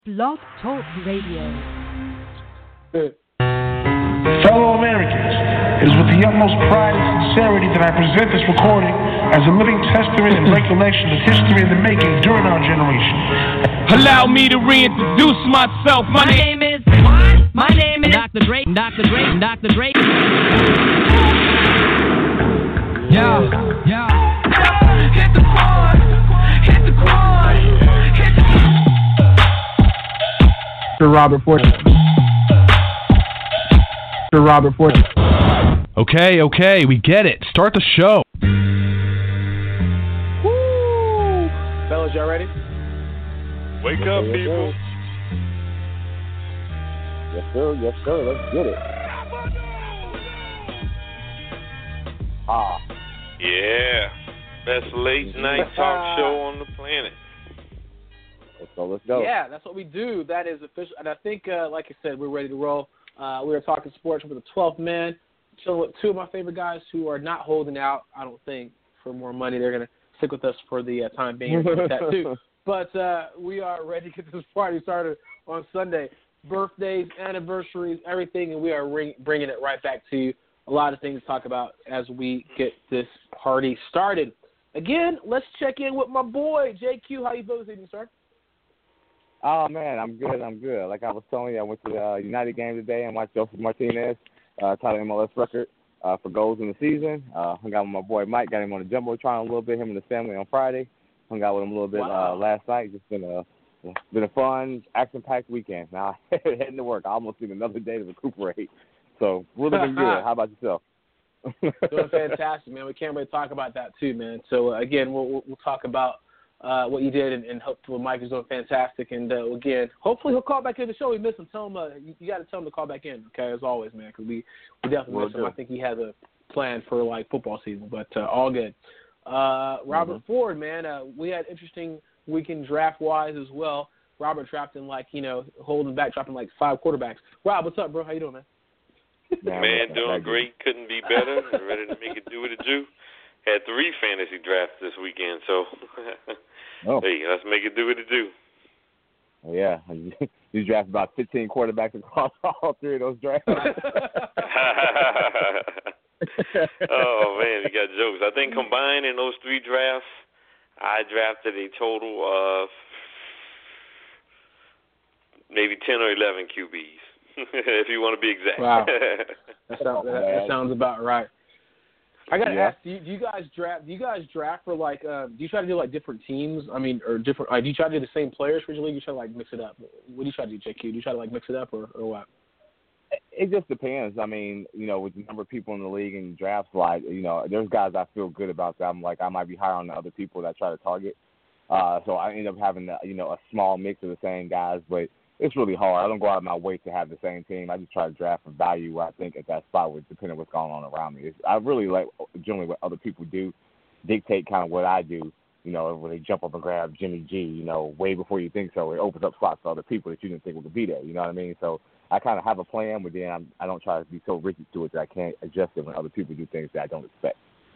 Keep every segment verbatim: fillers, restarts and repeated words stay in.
Blog Talk Radio. Fellow Americans, it is with the utmost pride and sincerity that I present this recording as a living testament and recollection of history in the making during our generation. Allow me to reintroduce myself. My, My name is what? My name is Doctor Dre. Doctor Dre. Doctor Dre. Yeah, yeah. Hit the quad. Hit the quad. Hit the Robert Ford. Robert Ford. Okay, okay, we get it. Start the show. Woo! Fellas, y'all ready? Wake up, yes, people. Yes, sir. Yes, sir. Let's get it. Ah. Yeah. Best late night talk show on the planet. Let's go. Let's go. Yeah, that's what we do. That is official. And I think, uh, like I said, we're ready to roll. Uh, we are talking sports with the twelfth man. Chilling with two of my favorite guys who are not holding out, I don't think, for more money. They're going to stick with us for the uh, time being. That too. But uh, we are ready to get this party started on Sunday. Birthdays, anniversaries, everything, and we are ring- bringing it right back to you. A lot of things to talk about as we get this party started. Again, let's check in with my boy, J Q. How you feeling this evening, sir? Oh, man, I'm good. I'm good. Like I was telling you, I went to the uh, United game today and watched Joseph Martinez uh, tie the M L S record uh, for goals in the season. Uh, hung out with my boy Mike, got him on the Jumbotron a little bit, him and his family on Friday. Hung out with him a little bit Wow. uh, last night. Just been a been a fun, action-packed weekend. Now, heading to work. I almost need another day to recuperate. So, really been good. How about yourself? Doing fantastic, man. We can't really talk about that, too, man. So, uh, again, we'll, we'll, we'll talk about uh, what you did, and, and hopefully Mike is doing fantastic. And, uh, again, hopefully he'll call back in the show. We miss him. Tell him uh, you, you got to tell him to call back in, okay, as always, man, because we, we definitely Will miss him. do. I think he has a plan for, like, football season, but uh, all good. Uh, Robert Mm-hmm. Ford, man, uh, we had interesting weekend draft-wise as well. Robert drafting, like, you know, holding back, dropping, like, five quarterbacks. Rob, what's up, bro? How you doing, man? Man, Man, listen, doing thank you. great. Couldn't be better. Ready to make it do what it do. Had three fantasy drafts this weekend, so Oh. hey, let's make it do what it do. Yeah, you drafted about fifteen quarterbacks across all three of those drafts. Oh, man, you got jokes. I think combined in those three drafts, I drafted a total of maybe ten or eleven Q Bs, if you want to be exact. Wow. That sounds, that, that sounds about right. I gotta Yeah. ask, do you, do you guys draft? Do you guys draft for like? Uh, do you try to do like different teams? I mean, or different? Like, do you try to do the same players for your league? You try to like mix it up. What do you try to do, J Q? Do you try to like mix it up, or, or what? It just depends. I mean, you know, with the number of people in the league and drafts, like, you know, there's guys I feel good about that I'm like, I might be higher on the other people that I try to target. Uh, so I end up having, you know, a small mix of the same guys, but it's really hard. I don't go out of my way to have the same team. I just try to draft for value where I think at that spot, with depending on what's going on around me. It's, I really like generally what other people do, dictate kind of what I do. You know, when they jump up and grab Jimmy G, you know, way before you think so, it opens up slots for other people that you didn't think would be there. You know what I mean? So I kind of have a plan, but then I'm, I don't try to be so rigid to it that I can't adjust it when other people do things that I don't expect.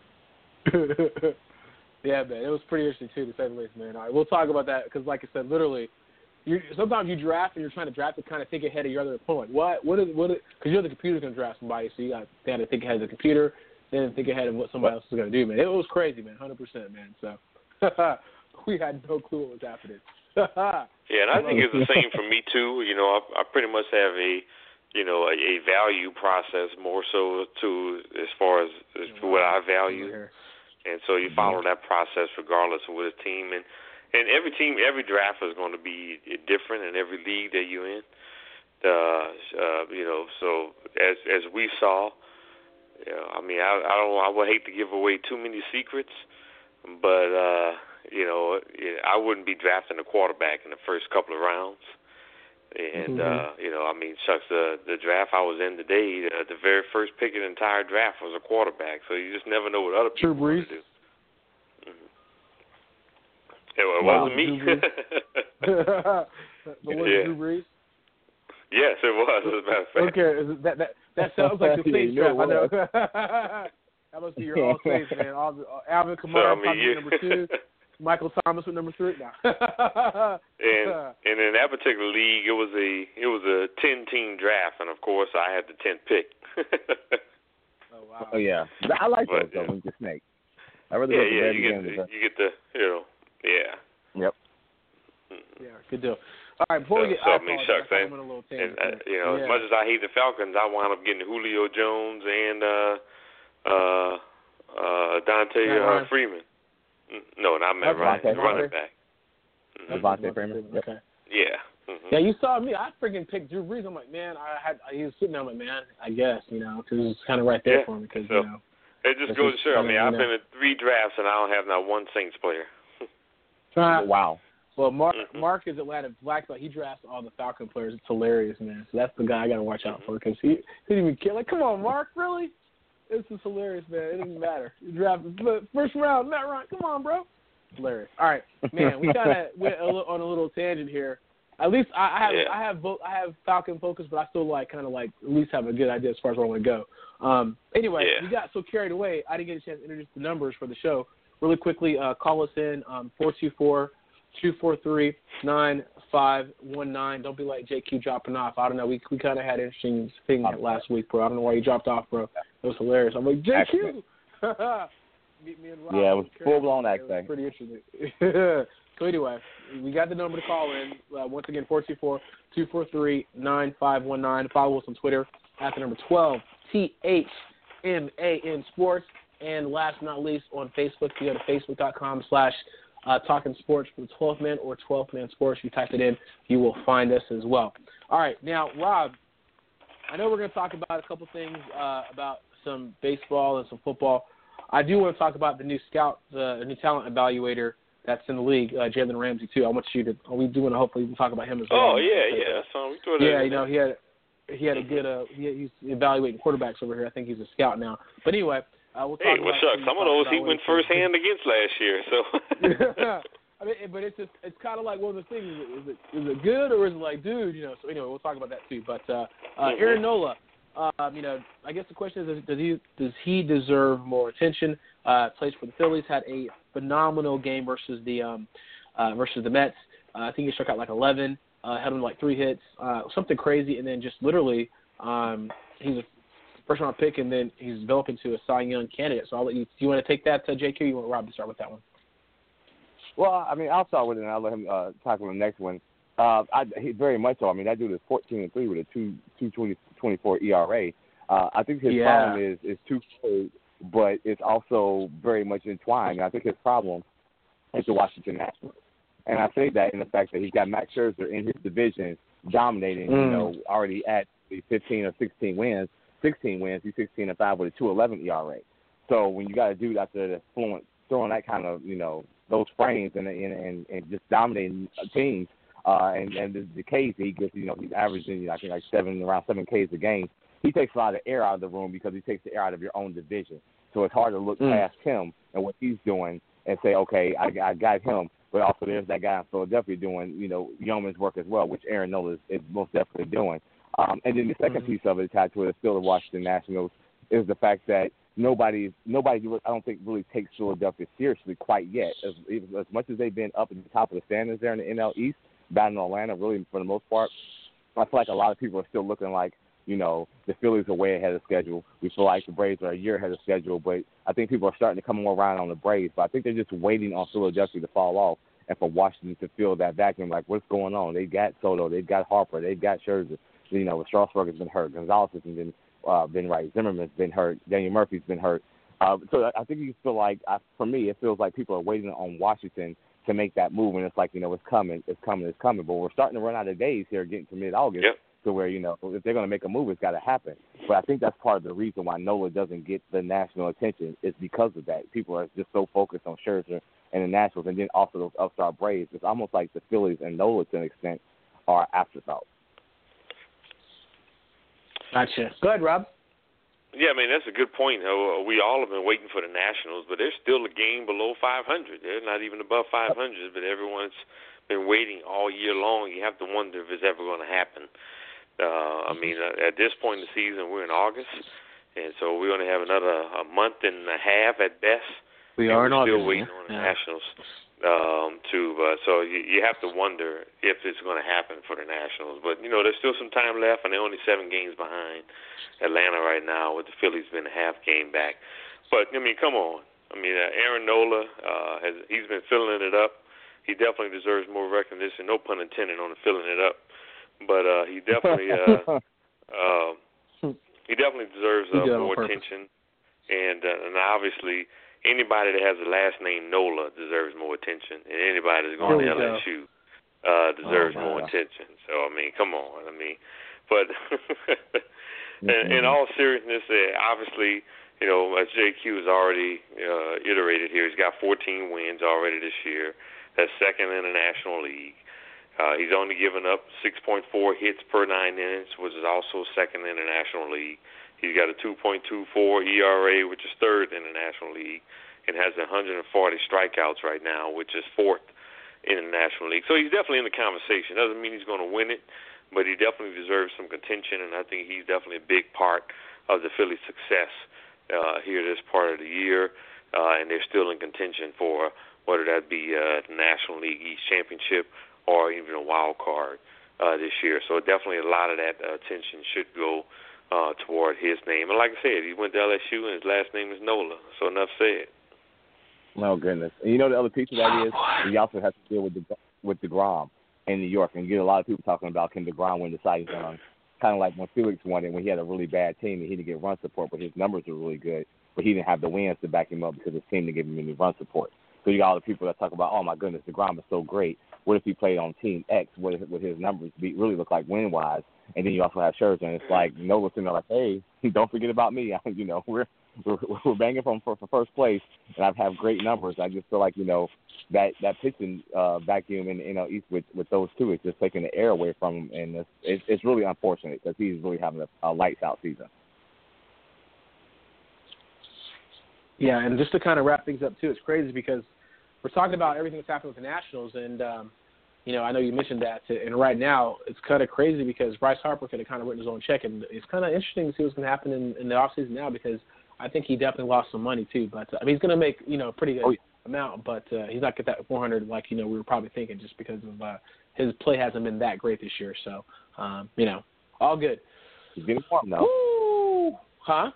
Yeah, man, it was pretty interesting too, to say the least, man. All right, we'll talk about that because, like I said, literally, you sometimes you draft and you're trying to draft to kind of think ahead of your other opponent. What? What is? What? Because you know the computer's gonna draft somebody, so you got they had to think ahead of the computer, then think ahead of what somebody else is gonna do, man. It was crazy, man, one hundred percent, man. So we had no clue what was happening. Yeah, and I think it's the same for me too. You know, I, I pretty much have a, you know, a, a value process more so to as far as, as to what I value, and so you follow that process regardless of what a team and and every team, every draft is going to be different in every league that you're in. Uh, uh, you know, so as as we saw, you know, I mean, I, I don't, I would hate to give away too many secrets, but. Uh, You know, I wouldn't be drafting a quarterback in the first couple of rounds. And, mm-hmm. uh, you know, I mean, shucks, the, the draft I was in today, uh, the very first pick of the entire draft was a quarterback. So you just never know what other people Drew Brees. want to do. Mm-hmm. It, it Wow. wasn't me. But was Yeah. it Drew Brees? Yes, it was, as a matter of fact. Okay, that, that, that sounds like the Saints Yeah, draft, I know. That must be your all Saints, man. All, Alvin So, Kamara, I mean, probably you, number two. Michael Thomas with number three. No. and and in that particular league, it was a it was a ten team draft, and of course, I had the tenth pick. Oh wow. Oh yeah, I like but, those though. Yeah. When you snake. I really yeah, like the yeah, very you get beginning the, of the you get the you know yeah. Yep. Yeah, good deal. All right, before so, we get, so, I I mean, apologize. shucks, I and, went a little and tangent uh, there. you know, yeah. as much as I hate the Falcons, I wound up getting Julio Jones and uh, uh, uh, Dante uh, Freeman. No, not Matt Ryan, the running back. Mm-hmm. Devontae Freeman. Yep. Okay. Yeah. Mm-hmm. Yeah, you saw me. I freaking picked Drew Brees. I'm like, man, I had. He was sitting there. I'm like, man, I guess you know, because it's kind of right there yeah. for me. Because so, you know, it just goes to show. I mean, I've been in three drafts and I don't have not one Saints player. uh, wow. Well, Mark mm-hmm. Mark is Atlanta Black, but he drafts all the Falcon players. It's hilarious, man. So that's the guy I got to watch out for because he, he didn't even care. Like, come on, Mark, really? This is hilarious, man. It doesn't matter. You drafted first round, Matt Ryan. Come on, bro. Hilarious. All right, man. We kind of went a little, on a little tangent here. At least I, I have yeah. I have both, I have Falcon focus, but I still like kind of like at least have a good idea as far as where I want to go. Um, anyway, yeah. we got so carried away. I didn't get a chance to introduce the numbers for the show. Really quickly, uh, call us in um, four two four, two four three, nine five one nine. Don't be like J Q dropping off. I don't know. We we kind of had an interesting thing last week, bro. I don't know why you dropped off, bro. It was hilarious. I'm like, J Q. Meet me and Rob. Yeah, it was full blown acting. Pretty interesting. So anyway, we got the number to call in. Uh, once again, four two four, two four three, nine five one nine. Follow us on Twitter at the number twelve, T H M A N Sports. And last but not least, on Facebook, you go to facebook.com slash Talking Sports for the twelfth Man or twelfth Man Sports. You type it in, you will find us as well. All right, now, Rob, I know we're going to talk about a couple things uh, about some baseball and some football. I do want to talk about the new scout, the new talent evaluator that's in the league, uh, Jalen Ramsey, too. I want you to, we do want to hopefully talk about him as well. Oh, yeah, yeah. So we threw that yeah, in you know, he had he had a good, uh, he, he's evaluating quarterbacks over here. I think he's a scout now. But anyway, uh, we'll talk hey, about well, shucks, some of those he went firsthand against last year, so. I mean, but it's just, it's kind of like one of the things, is it, is it good or is it like, dude, you know, so anyway, we'll talk about that too. But uh, uh, Aaron Nola, um, you know, I guess the question is, does he does he deserve more attention? Uh, plays for the Phillies, had a phenomenal game versus the um, uh, versus the Mets. Uh, I think he struck out like eleven, uh, had him like three hits, uh, something crazy, and then just literally, um, he's a first round pick, and then he's developing to a Cy Young candidate. So I'll let you. Do you want to take that to J Q? Or you want Rob to start with that one? Well, I mean, I'll start with it, and I'll let him uh, tackle the next one. Uh, I, he very much so. I mean, that dude is fourteen and three with a two two twenty twenty four E R A. Uh, I think his yeah. problem is is twofold, but it's also very much entwined. I think his problem is the Washington Nationals, and I say that in the fact that he's got Max Scherzer in his division dominating. Mm. You know, already at the fifteen or sixteen wins, sixteen wins. He's sixteen and five with a two eleven E R A. So when you got a dude out there that's fluent, throwing that kind of, you know, those frames and and and, and just dominating teams. Uh, and, and the, the Ks he gets, you know, he's averaging, I think, like seven, around seven Ks a game. He takes a lot of air out of the room because he takes the air out of your own division. So it's hard to look mm. past him and what he's doing and say, okay, I, I got him. But also there's that guy in Philadelphia doing, you know, yeoman's work as well, which Aaron Nola is, is most definitely doing. Um, and then the second mm-hmm. piece of it tied to it is still the Washington Nationals is the fact that nobody, nobody, I don't think really takes Philadelphia seriously quite yet. As, as much as they've been up at the top of the standings there in the N L East, batting Atlanta, really, for the most part, I feel like a lot of people are still looking like, you know, the Phillies are way ahead of schedule. We feel like the Braves are a year ahead of schedule, but I think people are starting to come more around on the Braves. But I think they're just waiting on Philadelphia to fall off and for Washington to fill that vacuum. Like, what's going on? They got Soto, they've got Harper, they've got Scherzer. You know, Strasburg has been hurt, Gonzalez has been uh, been right, Zimmerman's been hurt, Daniel Murphy's been hurt. Uh, so I think you feel like, uh, for me, it feels like people are waiting on Washington to make that move, and it's like, you know, it's coming, it's coming, it's coming. But we're starting to run out of days here, getting to mid-August, yep. to where, you know, if they're going to make a move, it's got to happen. But I think that's part of the reason why Nola doesn't get the national attention is because of that. People are just so focused on Scherzer and the Nationals, and then also those upstart Braves. It's almost like the Phillies and Nola, to an extent, are afterthoughts. Gotcha. Go ahead, Rob. Yeah, I mean, that's a good point. We all have been waiting for the Nationals, but they're still a game below five hundred. They're not even above five hundred, but everyone's been waiting all year long. You have to wonder if it's ever going to happen. Uh, I mean, at this point in the season, we're in August, and so we're going to have another a month and a half at best. We are in August. Still waiting yeah. on the yeah. Nationals. um, too. But so you, you have to wonder if it's going to happen for the Nationals. But you know, there's still some time left, and they're only seven games behind Atlanta right now, with the Phillies being a half game back. But I mean, come on. I mean, uh, Aaron Nola uh, has he's been filling it up. He definitely deserves more recognition. No pun intended on the filling it up, but uh, he definitely uh, uh, he definitely deserves uh, more attention. And uh, and obviously, anybody that has the last name Nola deserves more attention, and anybody that's going to L S U uh, deserves oh, more attention. So I mean, come on. I mean, but in, in all seriousness, uh, obviously, you know, as J Q has already uh, iterated here, he's got fourteen wins already this year. That's second in the National League. Uh, he's only given up six point four hits per nine innings, which is also second in the National League. He's got a two point two four E R A, which is third in the National League, and has one hundred forty strikeouts right now, which is fourth in the National League. So he's definitely in the conversation. Doesn't mean he's going to win it, but he definitely deserves some contention, and I think he's definitely a big part of the Phillies' success uh, here this part of the year, uh, and they're still in contention for whether that be uh, the National League East Championship or even a wild card uh, this year. So definitely a lot of that uh, attention should go Uh, toward his name. And like I said, he went to L S U and his last name is Nola. So enough said. Oh, goodness. And you know the other piece of that is he also has to deal with the with DeGrom in New York. And you get a lot of people talking about can DeGrom win the Cy Young, kind of like when Felix won it when he had a really bad team and he didn't get run support, but his numbers were really good. But he didn't have the wins to back him up because his team didn't give him any run support. So you got all the people that talk about, oh, my goodness, DeGrom is so great. What if he played on Team X? What if, would his numbers be, really look like win-wise? And then you also have Scherzer, and it's like Nola's sitting there like, hey, don't forget about me. you know, we're we're, we're banging from for, for first place, and I have great numbers. I just feel like you know that that pitching uh, vacuum in the N L East with, with those two is just taking the air away from him, and it's it's, it's really unfortunate because he's really having a, a lights out season. Yeah, and just to kind of wrap things up too, it's crazy because we're talking about everything that's happening with the Nationals, and um, you know, I know you mentioned that, and right now it's kind of crazy because Bryce Harper could have kind of written his own check, and it's kind of interesting to see what's going to happen in, in the offseason now because I think he definitely lost some money too. But uh, I mean, he's going to make you know a pretty good oh, yeah. amount, but uh, he's not get that four hundred like you know we were probably thinking just because of uh, his play hasn't been that great this year. So um, you know, all good. He's getting warm now. Woo! Huh?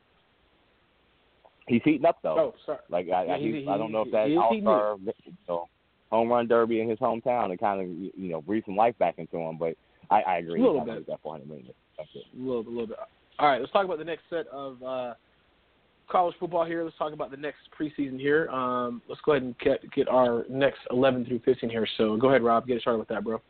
He's heating up though. Oh, sorry. Like I, yeah, I, he, he, he, I don't know if that's he, all star, so, home run derby in his hometown and kind of you know breathe some life back into him. But I, I agree. A little he's bit. That four hundred million. That's it. A little, a little bit. All right, let's talk about the next set of uh, college football here. Let's talk about the next preseason here. Um, let's go ahead and get get our next eleven through fifteen here. So go ahead, Rob. Get started with that, bro.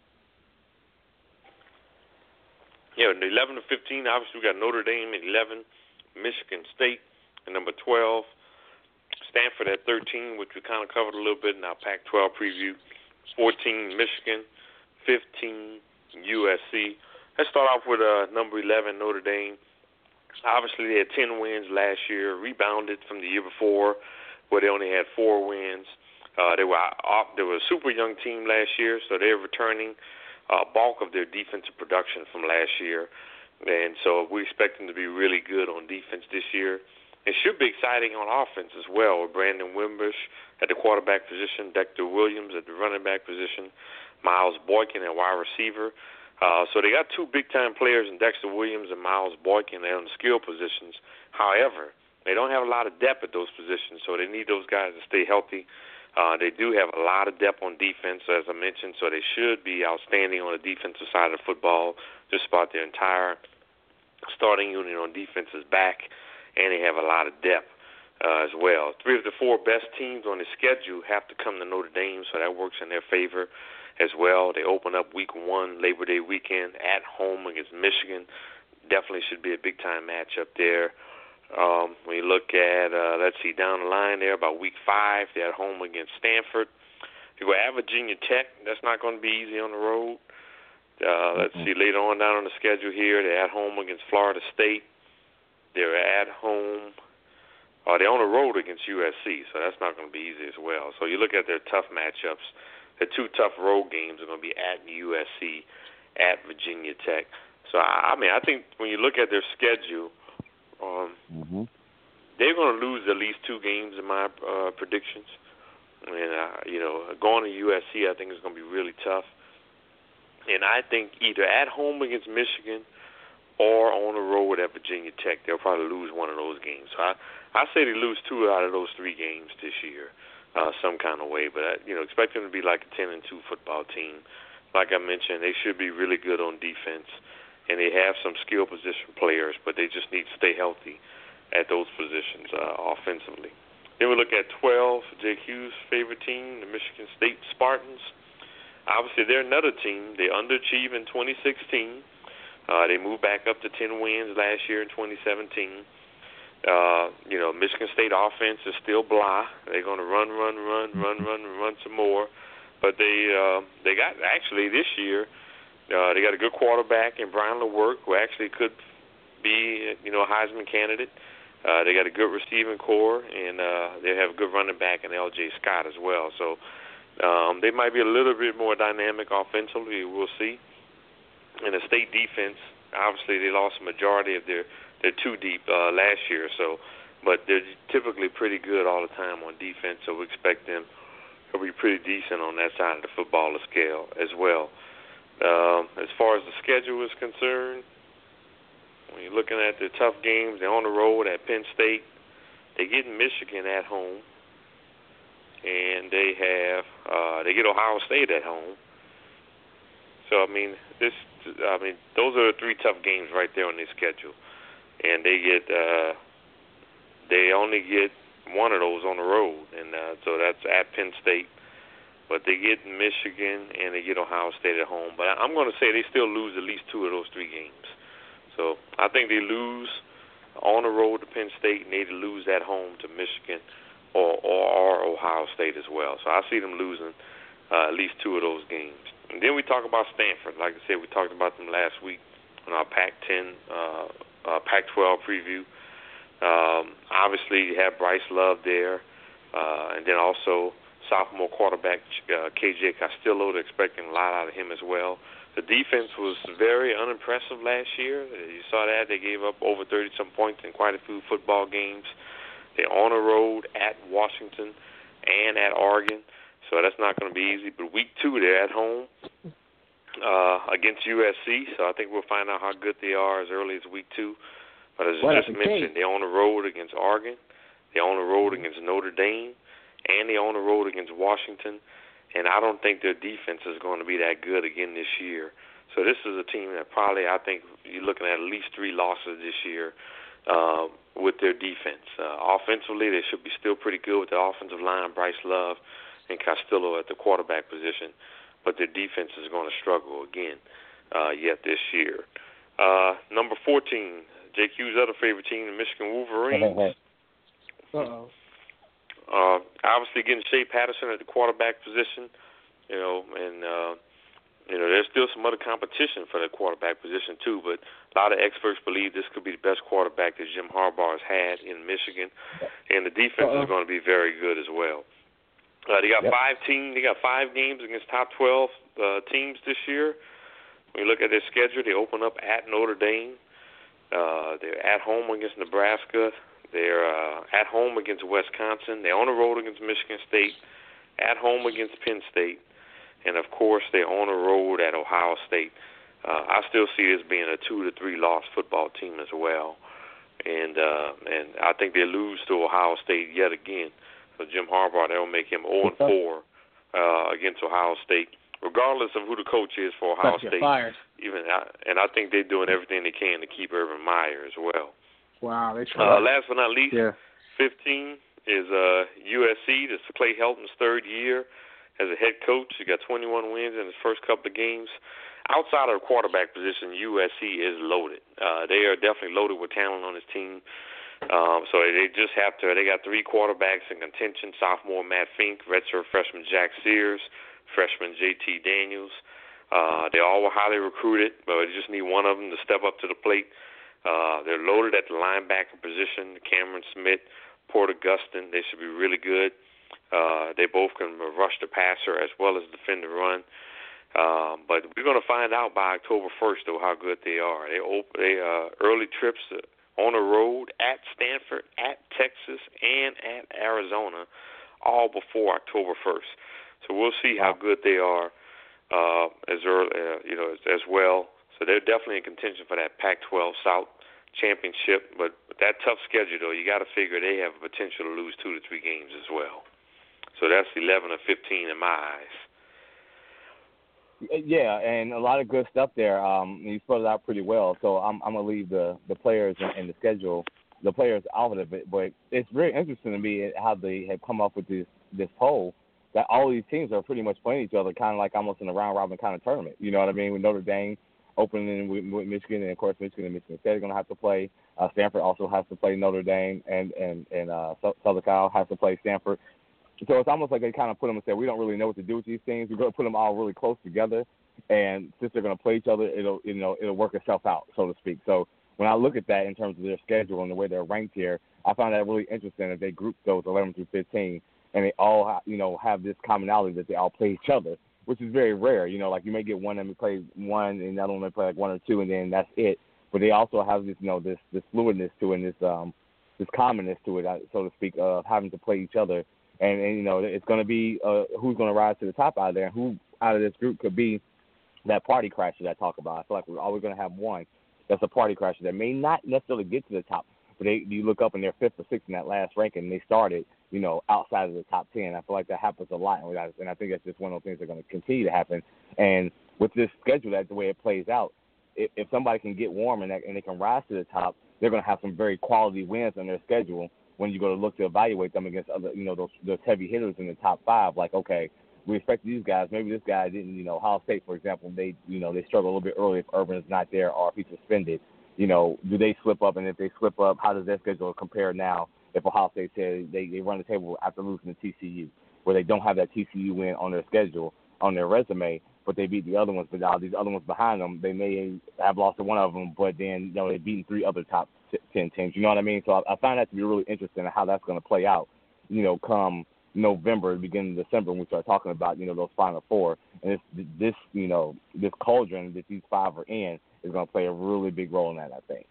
Yeah, the eleven to fifteen. Obviously, we got Notre Dame at eleven, Michigan State at number twelve. Stanford at thirteen, which we kind of covered a little bit in our Pac twelve preview. fourteen, Michigan. fifteen, U S C. Let's start off with uh, number eleven, Notre Dame. Obviously, they had ten wins last year, rebounded from the year before, where they only had four wins. Uh, they were off, they were a super young team last year, so they're returning a uh, bulk of their defensive production from last year. And so we expect them to be really good on defense this year. It should be exciting on offense as well, with Brandon Wimbush at the quarterback position, Dexter Williams at the running back position, Miles Boykin at wide receiver. Uh, so they got two big-time players in Dexter Williams and Miles Boykin there on the skill positions. However, they don't have a lot of depth at those positions, so they need those guys to stay healthy. Uh, they do have a lot of depth on defense, as I mentioned, so they should be outstanding on the defensive side of the football. Just about their entire starting unit on defense is back, and they have a lot of depth uh, as well. Three of the four best teams on the schedule have to come to Notre Dame, so that works in their favor as well. They open up week one, Labor Day weekend, at home against Michigan. Definitely should be a big-time matchup there. Um, when you look at, uh, let's see, down the line there, about week five, they're at home against Stanford. You go at Virginia Tech. That's not going to be easy on the road. Uh, let's mm-hmm. see, later on down on the schedule here, they're at home against Florida State. They're at home, or they're on the road against U S C, so that's not going to be easy as well. So you look at their tough matchups. The two tough road games are going to be at U S C, at Virginia Tech. So, I mean, I think when you look at their schedule, um, mm-hmm. they're going to lose at least two games in my uh, predictions. And, uh, you know, going to U S C I think is going to be really tough. And I think either at home against Michigan or on the road at Virginia Tech, they'll probably lose one of those games. So I, I say they lose two out of those three games this year, uh, some kind of way. But, I, you know, expect them to be like a ten and two football team. Like I mentioned, they should be really good on defense, and they have some skill position players, but they just need to stay healthy at those positions uh, offensively. Then we look at twelve, Jake Hughes' favorite team, the Michigan State Spartans. Obviously, they're another team. They underachieved in twenty sixteen. Uh, they moved back up to ten wins last year in twenty seventeen. Uh, you know, Michigan State offense is still blah. They're going to run, run, run, run, run, run some more. But they uh, they got, actually, this year, uh, they got a good quarterback in Brian LeWerk, who actually could be, you know, a Heisman candidate. Uh, they got a good receiving core, and uh, they have a good running back in L J Scott as well. So, Um, they might be a little bit more dynamic offensively. We'll see. And the state defense, obviously, they lost a majority of their their two deep uh, last year. So, but they're typically pretty good all the time on defense. So we expect them to be pretty decent on that side of the footballer scale as well. Um, as far as the schedule is concerned, when you're looking at the tough games, they're on the road at Penn State. They get Michigan at home. And they have uh, they get Ohio State at home. So I mean, this I mean those are the three tough games right there on their schedule, and they get uh, they only get one of those on the road, and uh, so that's at Penn State. But they get Michigan and they get Ohio State at home. But I'm going to say they still lose at least two of those three games. So I think they lose on the road to Penn State, and they lose at home to Michigan. Or, or, or Ohio State as well. So I see them losing uh, at least two of those games. And then we talk about Stanford. Like I said, we talked about them last week on our Pac ten, uh, uh, Pac twelve preview. Um, obviously, you have Bryce Love there, uh, and then also sophomore quarterback uh, K J Castillo. They're expecting a lot out of him as well. The defense was very unimpressive last year. You saw that. They gave up over thirty-some points in quite a few football games. They're on the road at Washington and at Oregon, so that's not going to be easy. But week two, they're at home uh, against U S C, so I think we'll find out how good they are as early as week two. But as I just mentioned, they're on the road against Oregon, they're on the road against Notre Dame, and they're on the road against Washington. And I don't think their defense is going to be that good again this year. So this is a team that probably, I think, you're looking at at least three losses this year. Uh, with their defense. Uh, offensively, they should be still pretty good with the offensive line, Bryce Love and Castillo at the quarterback position, but their defense is going to struggle again uh, yet this year. Uh, number fourteen, Jake Hughes' other favorite team, the Michigan Wolverines. Uh-oh. Uh, obviously getting Shea Patterson at the quarterback position, you know, and uh, you know, there's still some other competition for the quarterback position, too, but a lot of experts believe this could be the best quarterback that Jim Harbaugh has had in Michigan, and the defense Uh-oh. is going to be very good as well. Uh, they got yep. five teams. They got five games against top twelve uh, teams this year. When you look at their schedule, they open up at Notre Dame. Uh, they're at home against Nebraska. They're uh, at home against Wisconsin. They're on the road against Michigan State. At home against Penn State. And, of course, they're on the road at Ohio State. Uh, I still see this being a two to three loss football team as well. And uh, and I think they lose to Ohio State yet again. So Jim Harbaugh, they'll make him oh and four uh, against Ohio State, regardless of who the coach is for Ohio State. Fired. Even and I think they're doing everything they can to keep Urban Meyer as well. Wow, they try. Uh, last but not least, yeah. fifteen is uh, U S C. This is Clay Helton's third year as a head coach. He got twenty-one wins in his first couple of games. Outside of the quarterback position, U S C is loaded. Uh, they are definitely loaded with talent on his team. Um, so they just have to, they got three quarterbacks in contention: sophomore Matt Fink, redshirt freshman Jack Sears, freshman J T Daniels. Uh, they all were highly recruited, but they just need one of them to step up to the plate. Uh, they're loaded at the linebacker position: Cameron Smith, Porter Gustin. They should be really good. Uh, they both can rush the passer as well as defend the run. Uh, but we're going to find out by October first, though, how good they are. They open, they uh, early trips on the road at Stanford, at Texas, and at Arizona, all before October first. So we'll see how good they are uh, as early, uh, you know, as, as well. So they're definitely in contention for that Pac twelve South championship. But that tough schedule, though, you got to figure they have a potential to lose two to three games as well. So that's eleven or fifteen in my eyes. Yeah, and a lot of good stuff there. Um, you spelled it out pretty well. So I'm, I'm gonna leave the, the players and, and the schedule, the players out of it. But it's very interesting to me how they have come up with this this poll that all these teams are pretty much playing each other, kind of like almost in a round robin kind of tournament. You know what I mean? With Notre Dame opening with, with Michigan, and of course Michigan and Michigan State are gonna have to play. Uh, Stanford also has to play Notre Dame, and and and uh, Southern Cal has to play Stanford. So it's almost like they kind of put them and said, we don't really know what to do with these things. We're going to put them all really close together, and since they're going to play each other, it'll you know it'll work itself out, so to speak. So when I look at that in terms of their schedule and the way they're ranked here, I find that really interesting that they group those eleven through fifteen, and they all you know have this commonality that they all play each other, which is very rare. You know, like you may get one that may play one, and the other one may play like one or two, and then that's it. But they also have this you know this this fluidness to it, and this um this commonness to it, so to speak, of having to play each other. And, and, you know, it's going to be uh, who's going to rise to the top out of there, and who out of this group could be that party crasher that I talk about. I feel like we're always going to have one that's a party crasher that may not necessarily get to the top, but they, you look up and they're fifth or sixth in that last ranking, and they started, you know, outside of the top ten. I feel like that happens a lot, and I, and I think that's just one of those things that are going to continue to happen. And with this schedule, that's the way it plays out. If, if somebody can get warm and, that, and they can rise to the top, they're going to have some very quality wins on their schedule when you go to look to evaluate them against other, you know, those those heavy hitters in the top five. Like, okay, we expect these guys. Maybe this guy didn't, you know, Ohio State, for example, they, you know, they struggle a little bit early if Urban is not there or if he's suspended. You know, do they slip up? And if they slip up, how does their schedule compare now if Ohio State says they, they run the table after losing to T C U, where they don't have that T C U win on their schedule, on their resume, but they beat the other ones, but now these other ones behind them, they may have lost to one of them, but then, you know, they've beaten three other top ten teams. You know what I mean? So I, I find that to be really interesting how that's going to play out, you know, come November, beginning of December, when we start talking about, you know, those Final Four. And this, this you know, this cauldron that these five are in is going to play a really big role in that, I think.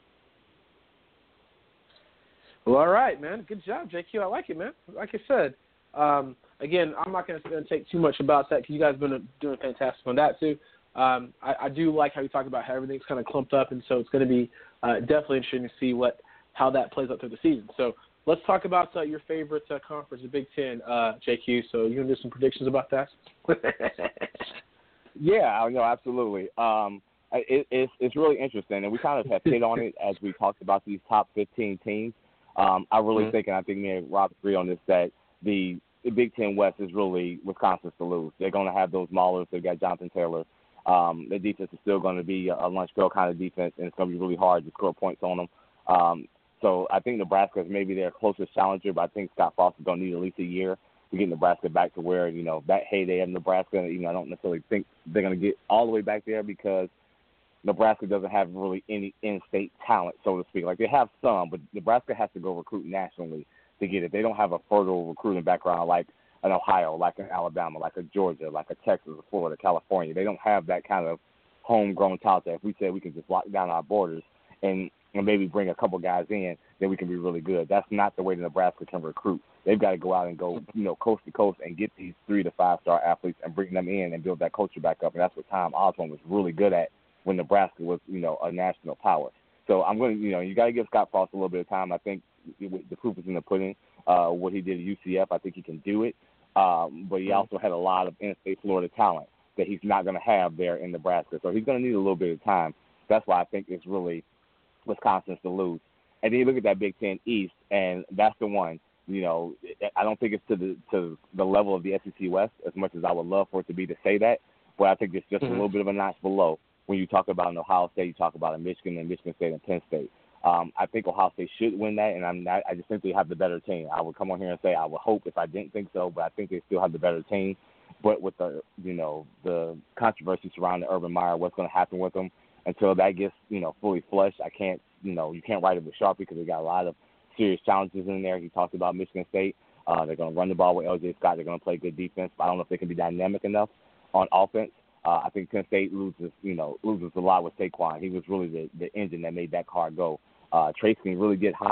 Well, all right, man. Good job, J Q. I like it, man. Like I said, um, again, I'm not going to take too much about that because you guys have been doing fantastic on that, too. Um, I, I do like how you talk about how everything's kind of clumped up, and so it's going to be uh, definitely interesting to see what how that plays out through the season. So let's talk about uh, your favorite uh, conference, the Big Ten, uh, J Q. So you want to do some predictions about that? Yeah, no, absolutely. Um, it, it's it's really interesting, and we kind of have hit on it as we talked about these top fifteen teams. Um, I really mm-hmm. think, and I think me and Rob agree on this, that the, the Big Ten West is really Wisconsin's to lose. They're going to have those maulers. They've got Jonathan Taylor. Um, their defense is still going to be a lunch pail kind of defense, and it's going to be really hard to score points on them. Um, so I think Nebraska is maybe their closest challenger, but I think Scott Frost is going to need at least a year to get Nebraska back to where, you know, that heyday of Nebraska. Even I don't necessarily think they're going to get all the way back there because Nebraska doesn't have really any in-state talent, so to speak. Like, they have some, but Nebraska has to go recruit nationally to get it. They don't have a fertile recruiting background like an Ohio, like an Alabama, like a Georgia, like a Texas, a Florida, California. They don't have that kind of homegrown talent that if we said we can just lock down our borders and, and maybe bring a couple guys in, then we can be really good. That's not the way that Nebraska can recruit. They've got to go out and go, you know, coast to coast and get these three to five-star athletes and bring them in and build that culture back up. And that's what Tom Osborne was really good at when Nebraska was, you know, a national power. So I'm going to, you know, you got to give Scott Frost a little bit of time. I think the proof is in the pudding. Uh, what he did at U C F, I think he can do it. Um, but he also had a lot of in-state Florida talent that he's not going to have there in Nebraska. So he's going to need a little bit of time. That's why I think it's really Wisconsin's to lose. And then you look at that Big Ten East, and that's the one. You know, I don't think it's to the to the level of the S E C West as much as I would love for it to be to say that. But I think it's just mm-hmm. a little bit of a notch below. When you talk about an Ohio State, you talk about a Michigan and Michigan State and Penn State. Um, I think Ohio State should win that, and I'm not, I just think they have the better team. I would come on here and say I would hope if I didn't think so, but I think they still have the better team. But with the, you know, the controversy surrounding Urban Meyer, what's going to happen with them until that gets, you know, fully fleshed, I can't, you know, you can't write it with Sharpie because they got a lot of serious challenges in there. He talked about Michigan State. Uh, they're going to run the ball with L J Scott. They're going to play good defense, but I don't know if they can be dynamic enough on offense. Uh, I think Penn State loses, you know, loses a lot with Saquon. He was really the, the engine that made that car go. Uh, Trace can really get hot,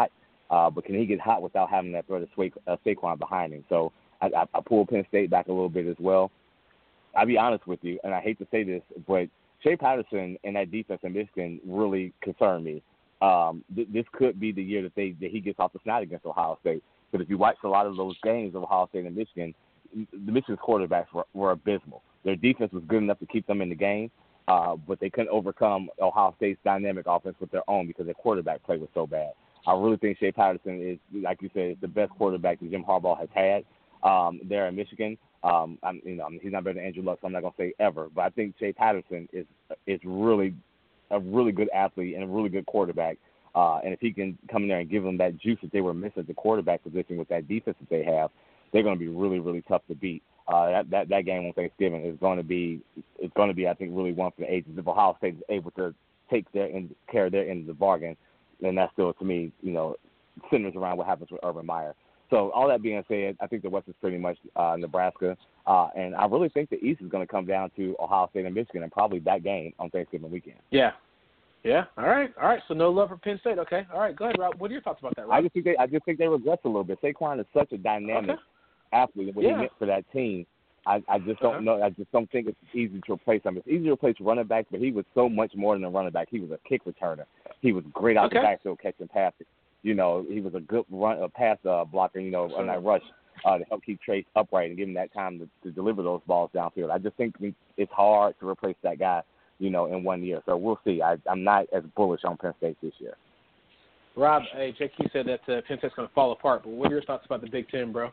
uh, but can he get hot without having that threat of Sa- uh, Saquon behind him? So I, I, I pull Penn State back a little bit as well. I'll be honest with you, and I hate to say this, but Shea Patterson and that defense in Michigan really concern me. Um, th- this could be the year that they that he gets off the snot against Ohio State. Because if you watch a lot of those games of Ohio State and Michigan, the Michigan's quarterbacks were, were abysmal. Their defense was good enough to keep them in the game, uh, but they couldn't overcome Ohio State's dynamic offense with their own because their quarterback play was so bad. I really think Shea Patterson is, like you said, the best quarterback that Jim Harbaugh has had um, there in Michigan. Um, I'm, you know, he's not better than Andrew Luck, so I'm not going to say ever, but I think Shea Patterson is is really a really good athlete and a really good quarterback. Uh, and if he can come in there and give them that juice that they were missing at the quarterback position with that defense that they have, they're going to be really, really tough to beat. Uh, that, that that game on Thanksgiving is going to be it's going to be I think really one for the ages. If Ohio State is able to take their end, carry their end of the bargain, then that still to me, you know, centers around what happens with Urban Meyer. So all that being said, I think the West is pretty much uh, Nebraska, uh, and I really think the East is going to come down to Ohio State and Michigan, and probably that game on Thanksgiving weekend. Yeah, yeah. All right, all right. So no love for Penn State. Okay, all right. Go ahead, Rob. What are your thoughts about that, Rob? I just think they, I just think they regress a little bit. Saquon is such a dynamic okay. athlete, and what yeah. he meant for that team. I, I just don't uh-huh. know. I just don't think it's easy to replace him. It's easy to replace running back, but he was so much more than a running back. He was a kick returner. He was great out okay. the backfield catching passes. You know, he was a good run, a pass uh, blocker. You know, on that rush uh, to help keep Trace upright and give him that time to, to deliver those balls downfield. I just think it's hard to replace that guy. You know, in one year. So we'll see. I, I'm not as bullish on Penn State this year. Rob, hey, J Q said that uh, Penn State's going to fall apart, but what are your thoughts about the Big Ten, bro?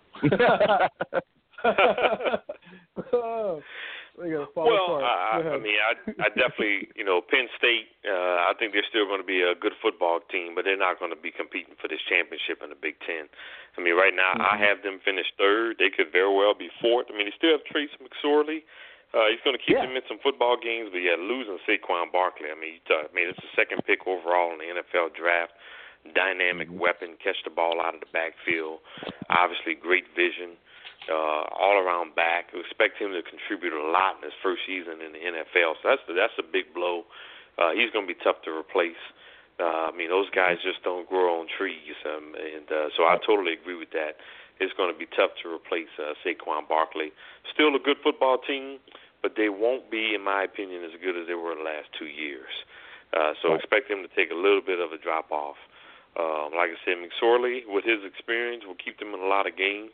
oh, they're going to fall well, apart. I, I mean, I, I definitely, you know, Penn State, uh, I think they're still going to be a good football team, but they're not going to be competing for this championship in the Big Ten. I mean, right now, mm-hmm. I have them finish third. They could very well be fourth. I mean, they still have Trace McSorley. Uh, he's going to keep yeah. them in some football games, but yeah, losing Saquon Barkley. I mean, you talk, I mean, it's the second pick overall in the N F L draft. Dynamic mm-hmm. weapon, catch the ball out of the backfield. Obviously, great vision, uh, all around back. We expect him to contribute a lot in his first season in the N F L. So that's that's a big blow. Uh, he's going to be tough to replace. Uh, I mean, those guys just don't grow on trees, um, and uh, so I totally agree with that. It's going to be tough to replace uh, Saquon Barkley. Still a good football team, but they won't be, in my opinion, as good as they were the last two years. Uh, so expect them to take a little bit of a drop-off. Um, like I said, McSorley, with his experience, will keep them in a lot of games.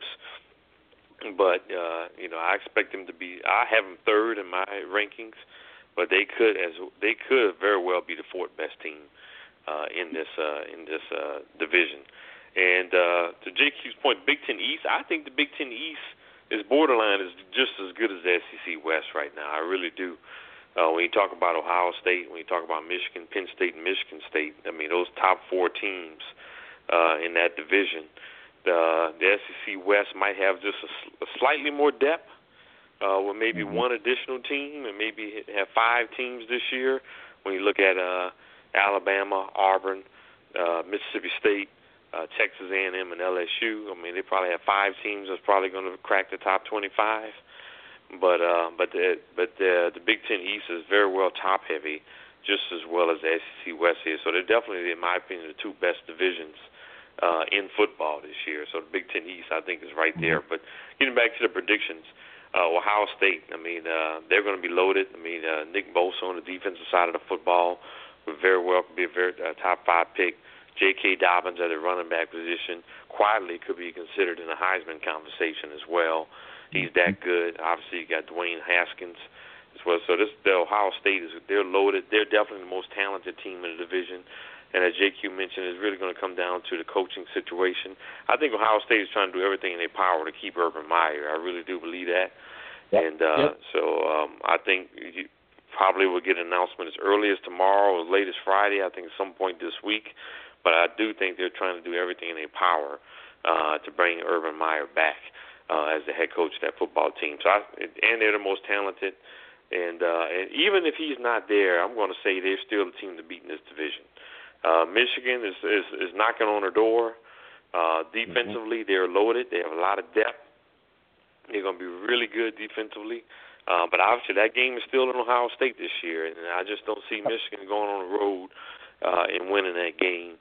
But, uh, you know, I expect them to be – I have them third in my rankings, but they could as they could very well be the fourth best team uh, in this uh, in this uh, division. And uh, to J Q's point, Big Ten East, I think the Big Ten East is borderline is just as good as the S E C West right now. I really do. Uh, when you talk about Ohio State, when you talk about Michigan, Penn State, and Michigan State, I mean, those top four teams uh, in that division, the, the S E C West might have just a, a slightly more depth uh, with maybe mm-hmm. one additional team and maybe have five teams this year. When you look at uh, Alabama, Auburn, uh, Mississippi State, Uh, Texas A and M and L S U. I mean, they probably have five teams that's probably going to crack the top twenty-five. But uh, but the but the the Big Ten East is very well top heavy, just as well as the S E C West is. So they're definitely, in my opinion, the two best divisions uh, in football this year. So the Big Ten East, I think, is right there. But getting back to the predictions, uh, Ohio State. I mean, uh, they're going to be loaded. I mean, uh, Nick Bosa on the defensive side of the football would very well be a very uh, top five pick. J K. Dobbins at the running back position quietly could be considered in the Heisman conversation as well. He's that good. Obviously, you got Dwayne Haskins as well. So this the Ohio State is they're loaded. They're definitely the most talented team in the division. And as J Q mentioned, it's really going to come down to the coaching situation. I think Ohio State is trying to do everything in their power to keep Urban Meyer. I really do believe that. Yep. And uh, yep. so um, I think you probably will get an announcement as early as tomorrow, as late as Friday. I think at some point this week. But I do think they're trying to do everything in their power uh, to bring Urban Meyer back uh, as the head coach of that football team. So, I, and they're the most talented. And, uh, and even if he's not there, I'm going to say they're still the team to beat in this division. Uh, Michigan is, is is knocking on their door. Uh, defensively, mm-hmm. they're loaded. They have a lot of depth. They're going to be really good defensively. Uh, but obviously, that game is still in Ohio State this year, and I just don't see Michigan going on the road uh, and winning that game.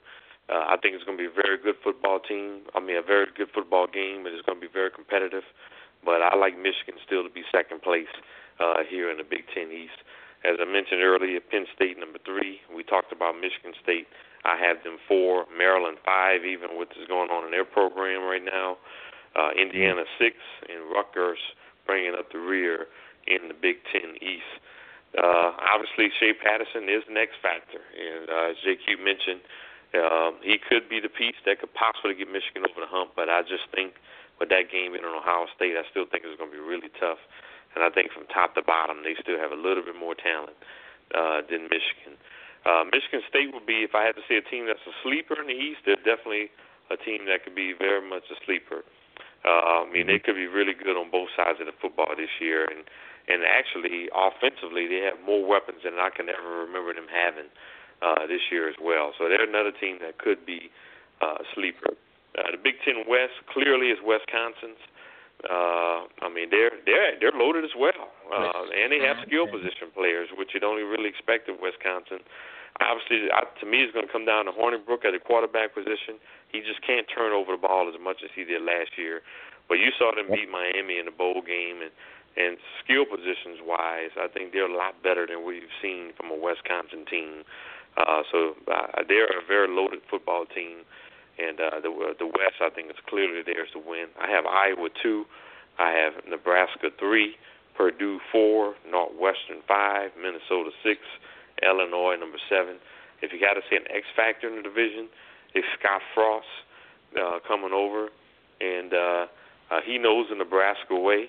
Uh, I think it's going to be a very good football team. I mean, a very good football game, and it's going to be very competitive. But I like Michigan still to be second place uh, here in the Big Ten East. As I mentioned earlier, Penn State number three. We talked about Michigan State. I have them four, Maryland five, even with what's going on in their program right now. Uh, Indiana six, and Rutgers bringing up the rear in the Big Ten East. Uh, obviously, Shea Patterson is the X factor, and uh, as J Q mentioned, um, he could be the piece that could possibly get Michigan over the hump. But I just think with that game in Ohio State, I still think it's going to be really tough. And I think from top to bottom, they still have a little bit more talent uh, than Michigan. Uh, Michigan State would be, if I had to say a team that's a sleeper in the East, they're definitely a team that could be very much a sleeper. Uh, I mean, they could be really good on both sides of the football this year. And, and actually, offensively, they have more weapons than I can ever remember them having uh, this year as well. So they're another team that could be uh, a sleeper. Uh, the Big Ten West clearly is Wisconsin's. Uh, I mean, they're they're they're loaded as well, uh, and they have skill position players, which you'd only really expect of Wisconsin. Obviously, I, to me, it's going to come down to Hornibrook at the quarterback position. He just can't turn over the ball as much as he did last year. But you saw them beat Miami in the bowl game, and and skill positions wise, I think they're a lot better than we've seen from a Wisconsin team. Uh, so uh, they're a very loaded football team. And uh, the the West, I think, is clearly theirs to win. I have Iowa two, I have Nebraska three, Purdue four, Northwestern five, Minnesota six, Illinois number seven. If you got to say an X factor in the division, it's Scott Frost uh, coming over, and uh, uh, he knows the Nebraska way.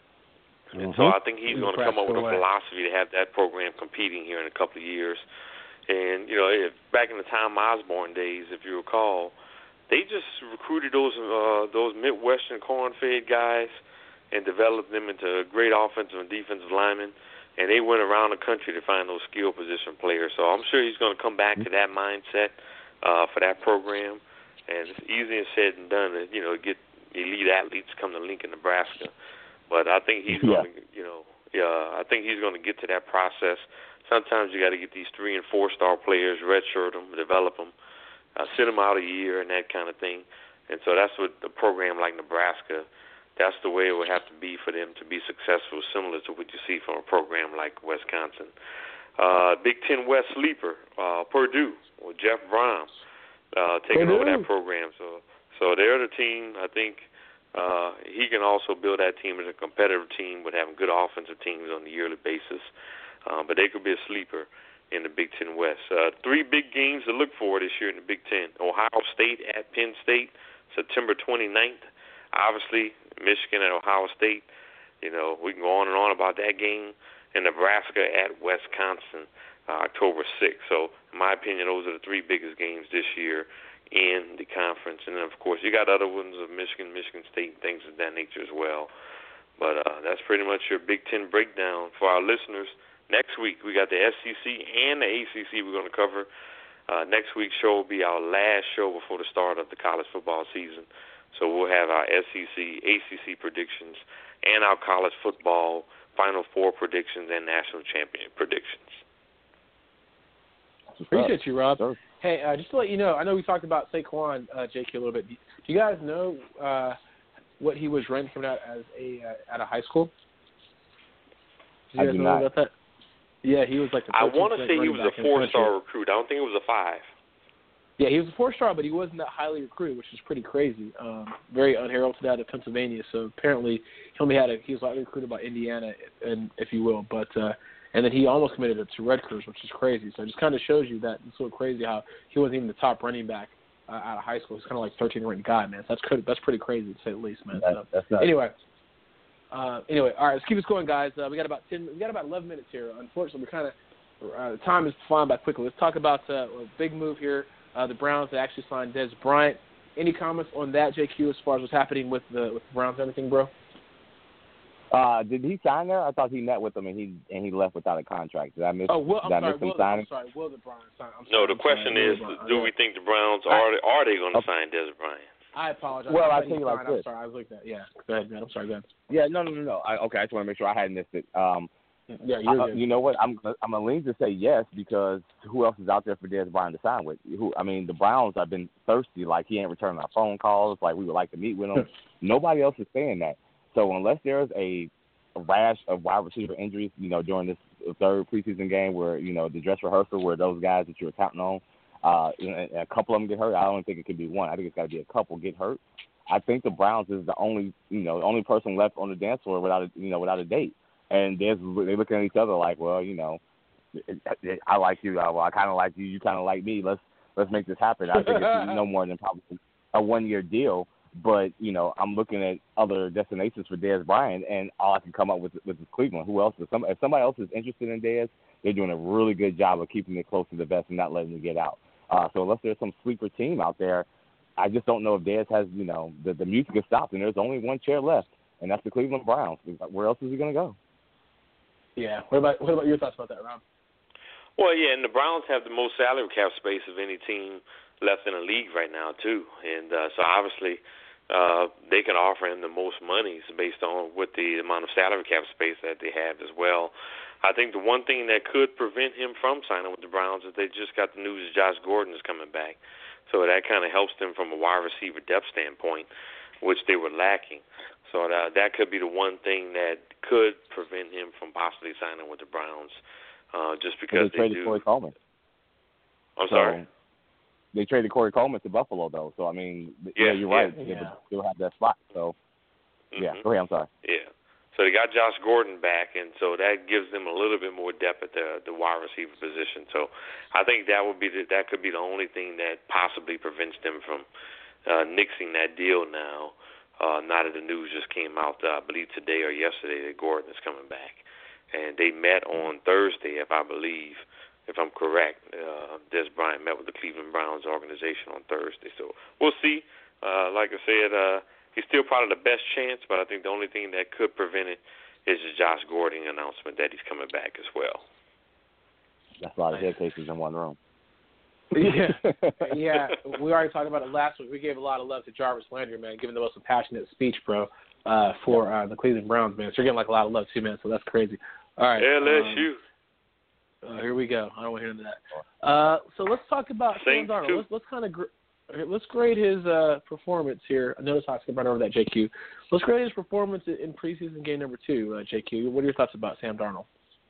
And mm-hmm. so I think he's going to come up with a philosophy to have that program competing here in a couple of years. And, you know, if, back in the Tom Osborne days, if you recall, they just recruited those uh, those Midwestern corn-fed guys and developed them into great offensive and defensive linemen. And they went around the country to find those skill position players. So I'm sure he's going to come back to that mindset uh, for that program. And it's easier said than done to, you know, get elite athletes come to Lincoln, Nebraska. But I think he's going to, you know, yeah, I think he's going to get to that process. Sometimes you got to get these three and four star players, redshirt them, develop them, uh, sit them out a year, and that kind of thing. And so that's what the program like Nebraska, that's the way it would have to be for them to be successful, similar to what you see from a program like Wisconsin. Uh, Big Ten West sleeper, uh, Purdue, with Jeff Brom uh, taking Purdue. over that program. So, so they're the team. I think uh, he can also build that team as a competitive team with having good offensive teams on a yearly basis. Um, but they could be a sleeper in the Big Ten West. Uh, three big games to look for this year in the Big Ten. Ohio State at Penn State, September twenty-ninth. Obviously, Michigan at Ohio State. You know, we can go on and on about that game. And Nebraska at Wisconsin, uh, October sixth. So, in my opinion, those are the three biggest games this year in the conference. And then, of course, you got other ones of Michigan, Michigan State, things of that nature as well. But uh, that's pretty much your Big Ten breakdown for our listeners. Next week, we got the S E C and the A C C we're going to cover. Uh, next week's show will be our last show before the start of the college football season. So we'll have our S E C, A C C predictions, and our college football Final Four predictions and national champion predictions. Appreciate you, Rob. Sure. Hey, uh, just to let you know, I know we talked about Saquon, uh, J K, a little bit. Do you guys know uh, what he was ranked coming out as a uh, out of high school? Do you guys I do know not. about that? Yeah, he was like the I want to say he was a four-star recruit. I don't think it was a five. Yeah, he was a four-star, but he wasn't that highly recruited, which is pretty crazy. Um, very unheralded out of Pennsylvania. So apparently, he only had a, he was lightly recruited by Indiana, and if you will, but uh, and then he almost committed it to Rutgers, which is crazy. So it just kind of shows you that it's so crazy how he wasn't even the top running back uh, out of high school. He's kind of like thirteenth ranked guy, man. So that's that's pretty crazy to say the least, man. That, so, that's not anyway. Uh, anyway, all right, let's keep this going, guys. Uh, we got about ten. We got about eleven minutes here. Unfortunately, we're kind of uh, the time is flying by quickly. Let's talk about uh, a big move here. Uh, the Browns they actually signed Dez Bryant. Any comments on that, J Q, as far as what's happening with the with the Browns? Anything, bro? Uh, did he sign there? I thought he met with them and he and he left without a contract. Did I miss? Oh, well, I'm did I sorry. miss him Will, signing? I'm sorry. Will the Browns sign? I'm No, sorry, the I'm question sorry. is, do we think the Browns are are they going to okay. sign Dez Bryant? I apologize. Well, I I'll tell you like I'm this. sorry. I was looking at yeah. Go ahead, man. I'm sorry. Go ahead. Yeah, no, no, no, no. I, okay, I just want to make sure I hadn't missed it. Um, Yeah, you're I, good. you know what? I'm I'm a lean to say yes because who else is out there for Dez Bryant to sign with? Who I mean, the Browns have been thirsty. Like he ain't returning our phone calls. Like we would like to meet with him. Nobody else is saying that. So unless there's a, a rash of wide receiver injuries, you know, during this third preseason game where you know the dress rehearsal where those guys that you were counting on, uh, and a couple of them get hurt. I don't think it could be one. I think it's got to be a couple get hurt. I think the Browns is the only you know the only person left on the dance floor without a, you know without a date. And they're they looking at each other like, well, you know, I like you. Well, I kind of like you. You kind of like me. Let's let's make this happen. I think it's no more than probably a one year deal. But you know, I'm looking at other destinations for Dez Bryant, and all I can come up with with is Cleveland. Who else? Is some, if somebody else is interested in Dez, they're doing a really good job of keeping it close to the vest and not letting it get out. Uh, so unless there's some sleeper team out there, I just don't know if Dez has you know the the music has stopped, and there's only one chair left, and that's the Cleveland Browns. Where else is he going to go? Yeah. What about what about your thoughts about that, Rob? Well, yeah, and the Browns have the most salary cap space of any team left in the league right now, too. And uh, so obviously uh, they can offer him the most money based on what the amount of salary cap space that they have as well. I think the one thing that could prevent him from signing with the Browns is they just got the news that Josh Gordon is coming back. So that kind of helps them from a wide receiver depth standpoint, which they were lacking. So that, that could be the one thing that could prevent him from possibly signing with the Browns, uh, just because they, they traded do. Corey Coleman. I'm so, sorry. They traded Corey Coleman to Buffalo, though. So I mean, yeah, yeah you're right. Yeah. They would still have that spot. So mm-hmm. yeah, go ahead. I'm sorry. Yeah. So they got Josh Gordon back, and so that gives them a little bit more depth at the the wide receiver position. So I think that would be the, that could be the only thing that possibly prevents them from uh, nixing that deal now. Uh, now that the news just came out, uh, I believe today or yesterday, that Gordon is coming back. And they met on Thursday, if I believe, if I'm correct. Uh, Dez Bryant met with the Cleveland Browns organization on Thursday. So we'll see. Uh, like I said, uh, he's still probably the best chance, but I think the only thing that could prevent it is the Josh Gordon announcement that he's coming back as well. That's a lot of head cases in one room. Yeah, yeah. We already talked about it last week. We gave a lot of love to Jarvis Landry, man, giving the most passionate speech, bro, uh, for uh, the Cleveland Browns, man. So you're getting like a lot of love too, man. So that's crazy. All right. Yeah, let's um, shoot. Uh, here we go. I don't want to hear into that. Uh, so let's talk about Sam Darnold. Let's, let's kind of gr- let's grade his uh, performance here. I noticed I skipped right over that, J Q. Let's grade his performance in preseason game number two, uh, J Q. What are your thoughts about Sam Darnold?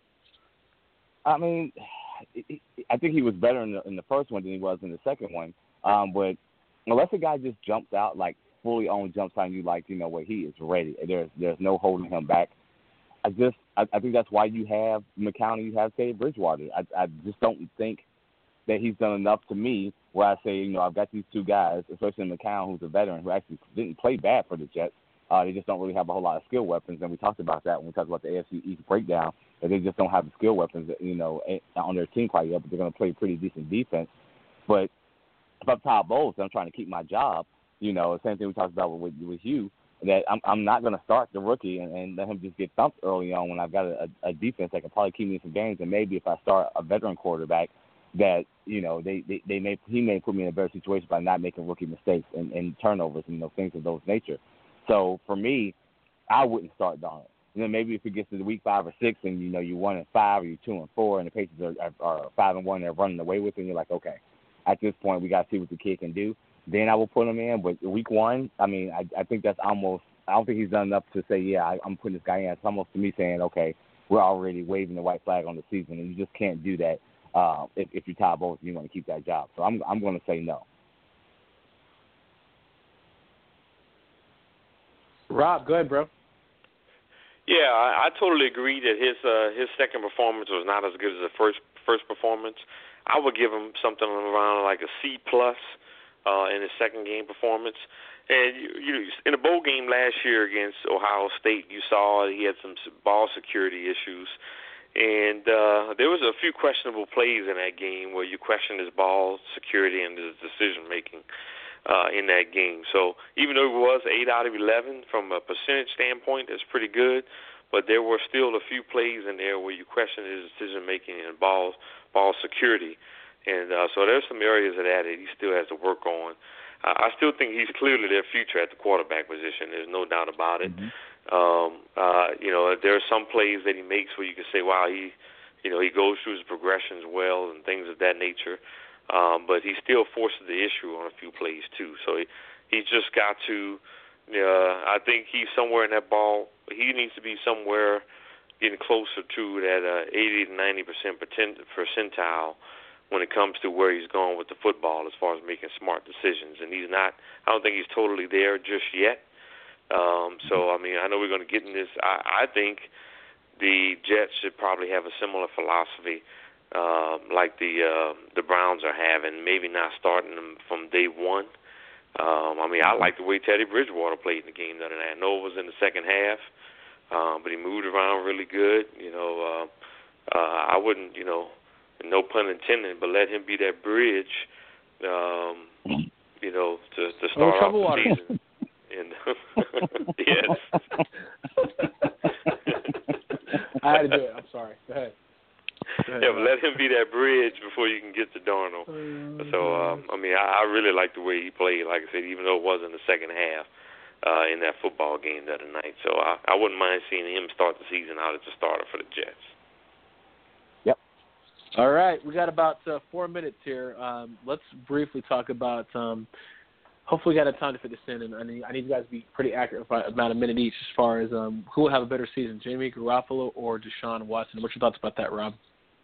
I mean, I think he was better in the, in the first one than he was in the second one. Um, but unless a guy just jumps out, like fully on jumps on you, like, you know what, he is ready. There's there's no holding him back. I just I, I think that's why you have McCown and you have Teddy Bridgewater. I, I just don't think that he's done enough to me where I say, you know, I've got these two guys, especially McCown, who's a veteran, who actually didn't play bad for the Jets. Uh, they just don't really have a whole lot of skill weapons, and we talked about that when we talked about the A F C East breakdown, that they just don't have the skill weapons, that, you know, on their team quite yet, but they're going to play pretty decent defense. But if I'm Todd Bowles and I'm trying to keep my job, you know, the same thing we talked about with, with Hugh, that I'm, I'm not going to start the rookie and, and let him just get thumped early on when I've got a, a defense that can probably keep me in some games, and maybe if I start a veteran quarterback, that, you know, they, they, they may he may put me in a better situation by not making rookie mistakes and, and turnovers and, you know, things of those nature. So for me, I wouldn't start Darnold. And then maybe if it gets to the week five or six and, you know, you're one and five or you're two and four and the Patriots are, are, are five and one and they're running away with it, and you're like, okay, at this point we got to see what the kid can do. Then I will put him in. But week one, I mean, I, I think that's almost – I don't think he's done enough to say, yeah, I, I'm putting this guy in. It's almost to me saying, okay, we're already waving the white flag on the season, and you just can't do that uh, if, if you're Todd Bowles and you want to keep that job. So I'm I'm going to say no. Rob, go ahead, bro. Yeah, I, I totally agree that his uh, his second performance was not as good as the first first performance. I would give him something around like a C plus uh, in his second game performance. And you, you in the bowl game last year against Ohio State, you saw he had some ball security issues, and uh, there was a few questionable plays in that game where you questioned his ball security and his decision making. Uh, in that game. So even though it was eight out of eleven, from a percentage standpoint, that's pretty good, but there were still a few plays in there where you question his decision-making and ball, ball security. And uh, so there's some areas of that that he still has to work on. Uh, I still think he's clearly their future at the quarterback position. There's no doubt about it. Mm-hmm. Um, uh, you know, there are some plays that he makes where you can say, wow, he, you know, he goes through his progressions well and things of that nature. Um, but he still forces the issue on a few plays too. So he, he's just got to. Uh, I think he's somewhere in that ball. He needs to be somewhere getting closer to that uh, eighty to ninety percent percentile when it comes to where he's going with the football as far as making smart decisions. And he's not. I don't think he's totally there just yet. Um, so, I mean, I know we're going to get in this. I, I think the Jets should probably have a similar philosophy uh, like the uh, the Browns are having, maybe not starting them from day one. Um, I mean, I like the way Teddy Bridgewater played in the game the other night. I know it was in the second half, um, but he moved around really good. You know, uh, uh, I wouldn't, you know, no pun intended, but let him be that bridge, um, you know, to, to start off the water. season. And yes. I had to do it. I'm sorry. Go ahead. Go ahead. Yeah, but let him be that bridge before you can get to Darnold. Mm-hmm. So, um, I mean, I, I really like the way he played, like I said, even though it was in the second half uh, in that football game the other night. So I, I wouldn't mind seeing him start the season out as a starter for the Jets. Yep. All right. We got about uh, four minutes here. Um, let's briefly talk about um, – hopefully we got a time to fit this in, and I need, I need you guys to be pretty accurate about a minute each as far as um, who will have a better season, Jimmy Garoppolo or Deshaun Watson. What's your thoughts about that, Rob?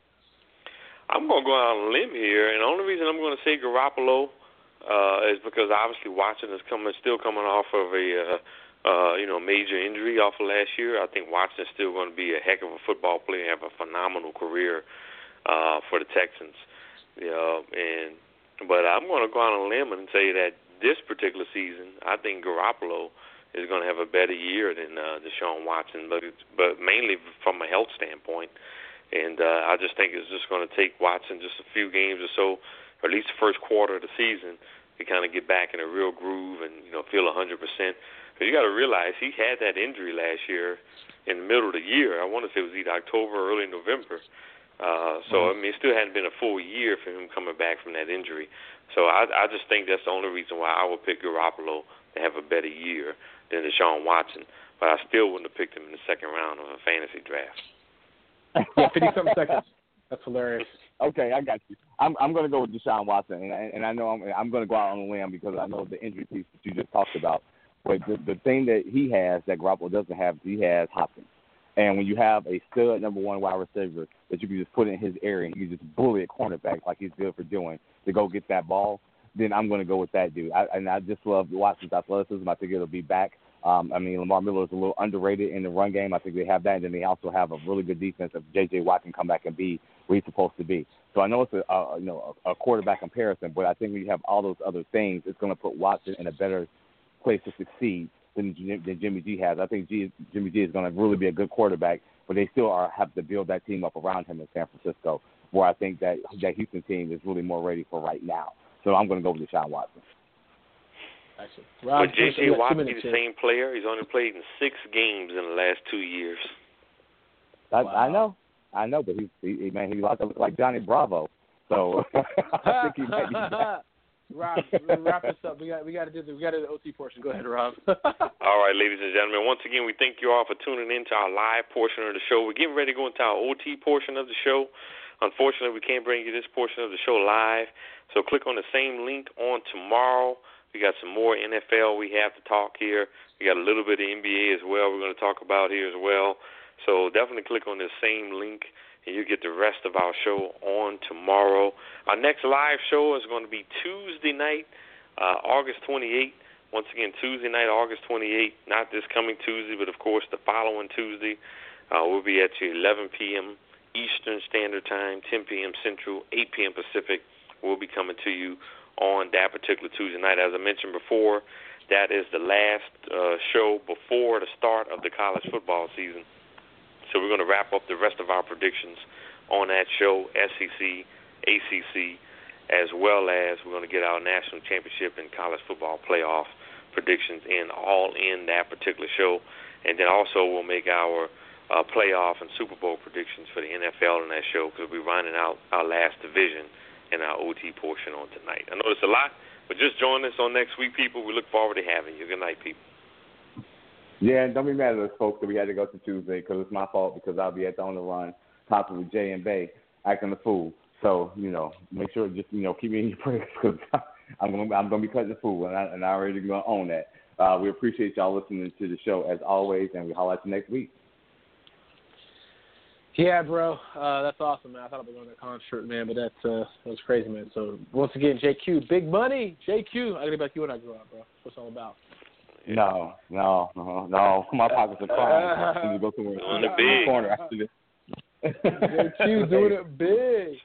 I'm going to go out on a limb here, and the only reason I'm going to say Garoppolo uh, is because obviously Watson is coming, still coming off of a uh, uh, you know major injury off of last year. I think Watson's still going to be a heck of a football player and have a phenomenal career uh, for the Texans. You know, and but I'm going to go out on a limb and say that this particular season, I think Garoppolo is going to have a better year than uh, Deshaun Watson, but it's, but mainly from a health standpoint. And uh, I just think it's just going to take Watson just a few games or so, or at least the first quarter of the season, to kind of get back in a real groove and, you know, feel one hundred percent. Because you got to realize he had that injury last year in the middle of the year. I want to say it was either October or early November. Uh, so, I mean, it still hadn't been a full year for him coming back from that injury. So I, I just think that's the only reason why I would pick Garoppolo to have a better year than Deshaun Watson. But I still wouldn't have picked him in the second round of a fantasy draft. Yeah, fifty-seven seconds. That's hilarious. Okay, I got you. I'm I'm going to go with Deshaun Watson, and I, and I know I'm I'm going to go out on a limb because I know the injury piece that you just talked about. But the, the thing that he has that Garoppolo doesn't have, he has Hopkins. And when you have a stud number one wide receiver that you can just put in his area and you can just bully a cornerback like he's good for doing to go get that ball, then I'm going to go with that dude. I, and I just love Watson's athleticism. I think it'll be back. Um, I mean, Lamar Miller is a little underrated in the run game. I think they have that. And then they also have a really good defense if J J. Watt can come back and be where he's supposed to be. So I know it's a, a you know a quarterback comparison, but I think when you have all those other things, it's going to put Watson in a better place to succeed than, than Jimmy G has. I think G, Jimmy G is going to really be a good quarterback, but they still are have to build that team up around him in San Francisco, where I think that that Houston team is really more ready for right now. So I'm going to go with Deshaun Watson. Rob, would J J. Watt be the same player? He's only played in six games in the last two years. I, wow. I know, I know, but he's he, man, he's like, like Johnny Bravo. So I think he might be back. Rob, wrap this up. We got we got to do the we got to do the O T portion. Go ahead, Rob. All right, ladies and gentlemen. Once again, we thank you all for tuning in to our live portion of the show. We're getting ready to go into our O T portion of the show. Unfortunately, we can't bring you this portion of the show live. So click on the same link on tomorrow. We got some more N F L we have to talk here. We got a little bit of N B A as well we're going to talk about here as well. So definitely click on this same link, and you get the rest of our show on tomorrow. Our next live show is going to be Tuesday night, uh, August twenty-eighth. Once again, Tuesday night, August twenty-eighth. Not this coming Tuesday, but, of course, the following Tuesday. Uh, we'll be at you eleven p.m. Eastern Standard Time, ten p.m. Central, eight p.m. Pacific. We'll be coming to you on that particular Tuesday night. As I mentioned before, that is the last uh, show before the start of the college football season. So we're going to wrap up the rest of our predictions on that show, S E C, A C C, as well as we're going to get our national championship and college football playoff predictions in all in that particular show. And then also we'll make our uh, playoff and Super Bowl predictions for the N F L in that show because we're rounding out our last division in our O T portion on tonight. I know it's a lot, but just join us on next week, people. We look forward to having you. Good night, people. Yeah, and don't be mad at us, folks, that we had to go to Tuesday because it's my fault because I'll be at the on the run, talking with Jay and Bay, acting the fool. So, you know, make sure just, you know, keep me in your prayers because I'm going to I'm gonna be cutting the fool, and I, and I already going to own that. Uh, we appreciate y'all listening to the show as always, and we holler at you next week. Yeah, bro, uh, that's awesome, man. I thought I'd be going to a concert, man, but that's uh, that was crazy, man. So once again, J Q, big money, J Q. I gotta be like you when I grew up, bro. What's it all about? No, no, no, no. My pockets are crying. I need to go somewhere in the corner after this. J Q doing it big.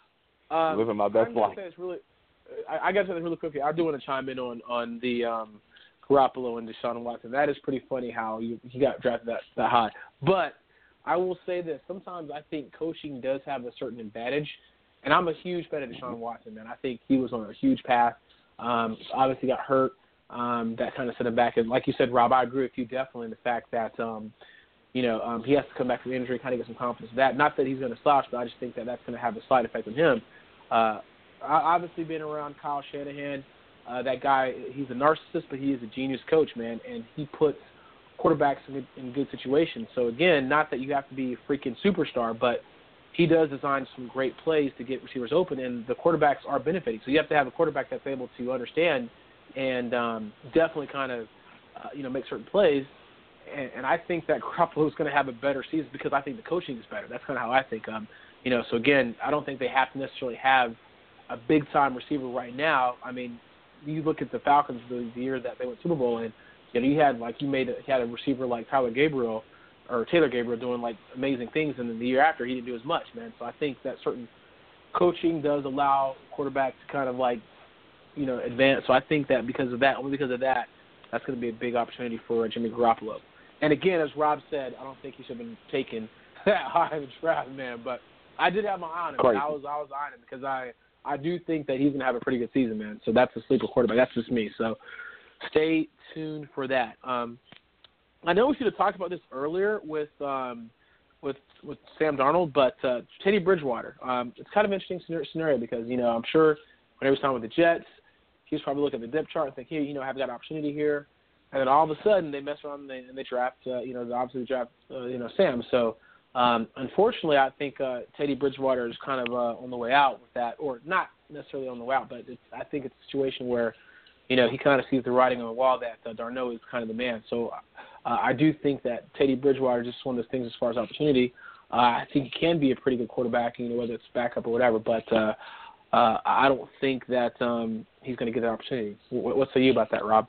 Um, Living my best life. It's really, I, I got to say this really quickly. I do want to chime in on on the um, Garoppolo and Deshaun Watson. That is pretty funny how you, he got drafted that, that high. But I will say this. Sometimes I think coaching does have a certain advantage. And I'm a huge fan of Deshaun Watson, man. I think he was on a huge path. Um, obviously got hurt. Um, that kind of set him back. And like you said, Rob, I agree with you definitely in the fact that, um, you know, um, he has to come back from injury, kind of get some confidence in that. Not that he's going to slouch, but I just think that that's going to have a slight effect on him. Uh, obviously being around Kyle Shanahan, uh, that guy, he's a narcissist, but he is a genius coach, man, and he puts quarterbacks in good, in good situations. So, again, not that you have to be a freaking superstar, but he does design some great plays to get receivers open, and the quarterbacks are benefiting. So you have to have a quarterback that's able to understand and um, definitely kind of, uh, you know, make certain plays. And, and I think that Garoppolo is going to have a better season because I think the coaching is better. That's kind of how I think. Um, you know, so again, I don't think they have to necessarily have a big-time receiver right now. I mean, you look at the Falcons the, the year that they went Super Bowl, and you know, you had like you made a, you had a receiver like Tyler Gabriel or Taylor Gabriel doing like amazing things, and then the year after he didn't do as much, man. So I think that certain coaching does allow quarterbacks to kind of like, you know, advance. So I think that because of that, only because of that, that's going to be a big opportunity for Jimmy Garoppolo. And again, as Rob said, I don't think he should have been taken that high in the draft, man. But I did have my eye on him. I was I was eyeing him because I I do think that he's going to have a pretty good season, man. So that's a sleeper quarterback. That's just me. So stay tuned for that. Um, I know we should have talked about this earlier with um, with with Sam Darnold, but uh, Teddy Bridgewater. Um, it's kind of an interesting scenario because, you know, I'm sure when he was signed with the Jets, he was probably looking at the depth chart and think, hey, you know, I've got an opportunity here. And then all of a sudden they mess around and they, and they draft, uh, you know, obviously they draft, uh, you know, Sam. So um, unfortunately, I think uh, Teddy Bridgewater is kind of uh, on the way out with that, or not necessarily on the way out, but it's, I think it's a situation where, you know, he kind of sees the writing on the wall that uh, Darno is kind of the man. So uh, I do think that Teddy Bridgewater is just one of those things as far as opportunity. Uh, I think he can be a pretty good quarterback, you know, whether it's backup or whatever. But uh, uh, I don't think that um, he's going to get that opportunity. What, what say you about that, Rob?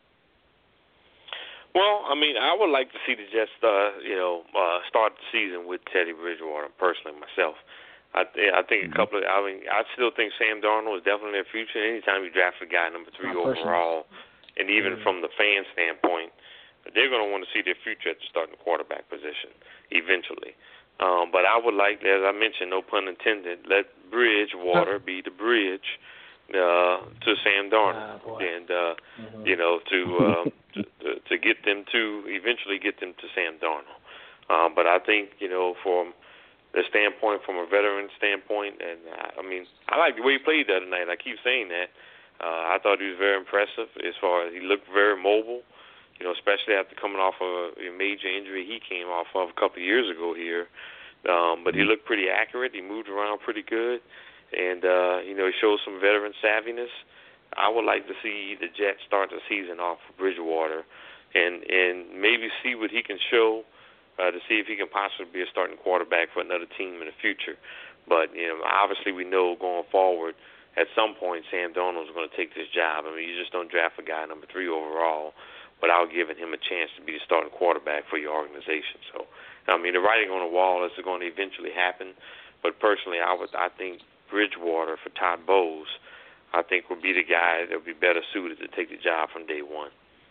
Well, I mean, I would like to see the Jets, uh, you know, uh, start the season with Teddy Bridgewater. Personally, myself, I, th- I think a couple of. I mean, I still think Sam Darnold is definitely their future. Anytime you draft a guy number three overall, and even mm-hmm. from the fan standpoint, they're going to want to see their future at the starting quarterback position eventually. Um, but I would like, as I mentioned, no pun intended, let Bridgewater be the bridge uh, to Sam Darnold, oh, and uh, mm-hmm. you know, to, uh, to to to get them to eventually get them to Sam Darnold. Um, but I think, you know, from the standpoint, from a veteran standpoint, and I, I mean, I like the way he played the other night. I keep saying that. Uh, I thought he was very impressive as far as he looked very mobile. You know, especially after coming off of a major injury he came off of a couple of years ago here. Um, but he looked pretty accurate. He moved around pretty good. And, uh, you know, he showed some veteran savviness. I would like to see the Jets start the season off with Bridgewater and, and maybe see what he can show uh, to see if he can possibly be a starting quarterback for another team in the future. But, you know, obviously we know going forward at some point Sam Darnold is going to take this job. I mean, you just don't draft a guy number three overall without giving him a chance to be the starting quarterback for your organization. So, I mean, the writing on the wall is going to eventually happen. But personally, I would, I think Bridgewater for Todd Bowles, I think would be the guy that would be better suited to take the job from day one.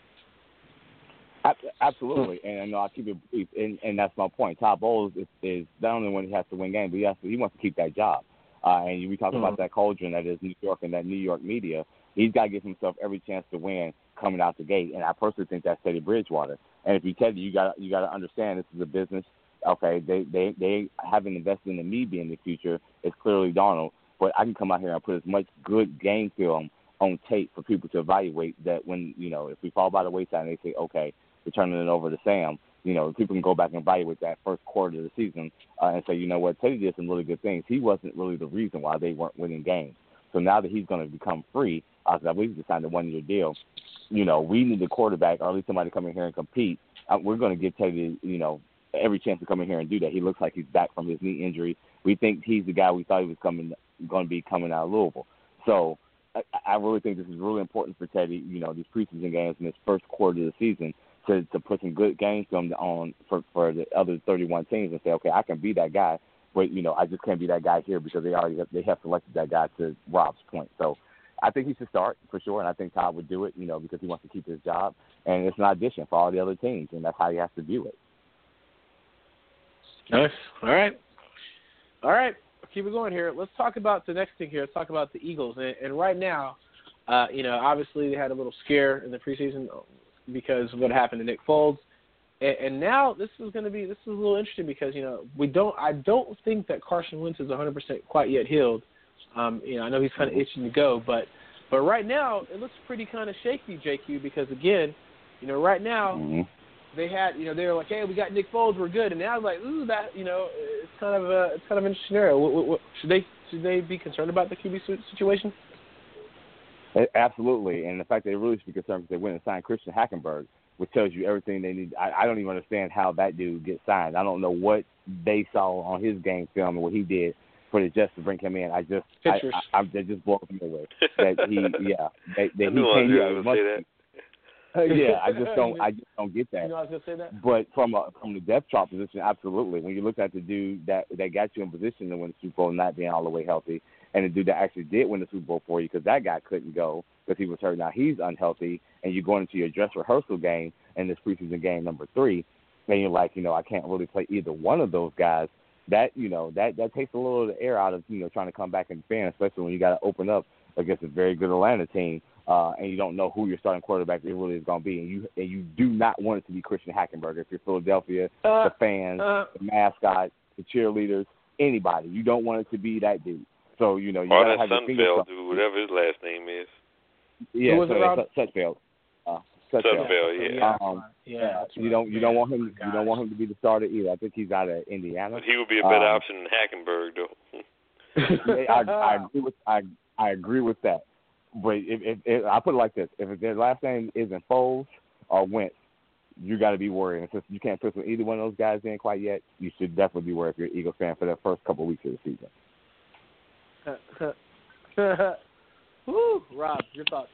Absolutely, and you know, I keep it brief, and, and that's my point. Todd Bowles is, is not only one he has to win games, but he has to, he wants to keep that job. Uh, and we talk mm-hmm. about that cauldron that is New York and that New York media. He's got to give himself every chance to win coming out the gate, and I personally think that's Teddy Bridgewater. And if you Teddy, you got you got to understand this is a business. Okay, they they they haven't invested in me being the future. It's clearly Darnold, but I can come out here and put as much good game film on tape for people to evaluate that when, you know, if we fall by the wayside and they say, okay, turning it over to Sam. You know, people can go back and evaluate that first quarter of the season uh, and say, you know what, Teddy did some really good things. He wasn't really the reason why they weren't winning games. So now that he's going to become free, I believe he signed a one-year deal, you know, we need a quarterback or at least somebody to come in here and compete. Uh, we're going to give Teddy, you know, every chance to come in here and do that. He looks like he's back from his knee injury. We think he's the guy we thought he was coming, going to be coming out of Louisville. So I, I really think this is really important for Teddy, you know, these preseason games in this first quarter of the season to, to put some good games film on for, for the other thirty-one teams and say, okay, I can be that guy, but, you know, I just can't be that guy here because they already have, they have selected that guy to Rob's point. So I think he should start for sure, and I think Todd would do it, you know, because he wants to keep his job, and it's an audition for all the other teams, and that's how he has to view it. Nice. All right. All right. Keep it going here. Let's talk about the next thing here. Let's talk about the Eagles. And, and right now, uh, you know, obviously they had a little scare in the preseason because of what happened to Nick Foles. And, and now this is going to be this is a little interesting because, you know, we don't I don't think that Carson Wentz is one hundred percent quite yet healed. Um, you know, I know he's kind of itching to go, but but right now it looks pretty kind of shaky, J Q, because again, you know, right now. Mm-hmm. They had, you know, they were like, hey, we got Nick Foles, we're good, and now like, ooh, that, you know, it's kind of a, it's kind of an interesting scenario. What, what, what, should they, should they be concerned about the Q B situation? Absolutely, and the fact they really should be concerned because they went and signed Christian Hackenberg, which tells you everything they need. I, I don't even understand how that dude gets signed. I don't know what they saw on his game film and what he did for the Jets to bring him in. I just, I, I, I, they just blew me away that he, yeah, they, they, he came here much. Uh, yeah, I just don't. I just don't get that. You know, I was gonna say that. But from a, from the depth chart position, absolutely. When you look at the dude that that got you in position to win the Super Bowl, not being all the way healthy, and the dude that actually did win the Super Bowl for you, because that guy couldn't go because he was hurt. Now he's unhealthy, and you're going into your dress rehearsal game in this preseason game number three, and you're like, you know, I can't really play either one of those guys. That you know, that that takes a little of the air out of you know trying to come back and defend, especially when you got to open up against a very good Atlanta team. Uh, and you don't know who your starting quarterback really is going to be, and you and you do not want it to be Christian Hackenberg. If you're Philadelphia, uh, the fans, uh, the mascot, the cheerleaders, anybody, you don't want it to be that dude. So you know you or gotta that have Sunfeld dude, whatever his last name is. Yeah, was so Sutfeld. Uh, Sutfeld. Sutfeld, yeah. Um, yeah, yeah. right. You don't you don't want him you don't want him to be the starter either. I think he's out of Indiana. But he would be a better um, option than Hackenberg, though. I, I agree with I I agree with that. But if, if, if I put it like this, if their last name isn't Foles or Wentz, you got to be worried. And since you can't put either one of those guys in quite yet, you should definitely be worried if you're an Eagles fan for the first couple of weeks of the season. Woo, Rob, your thoughts?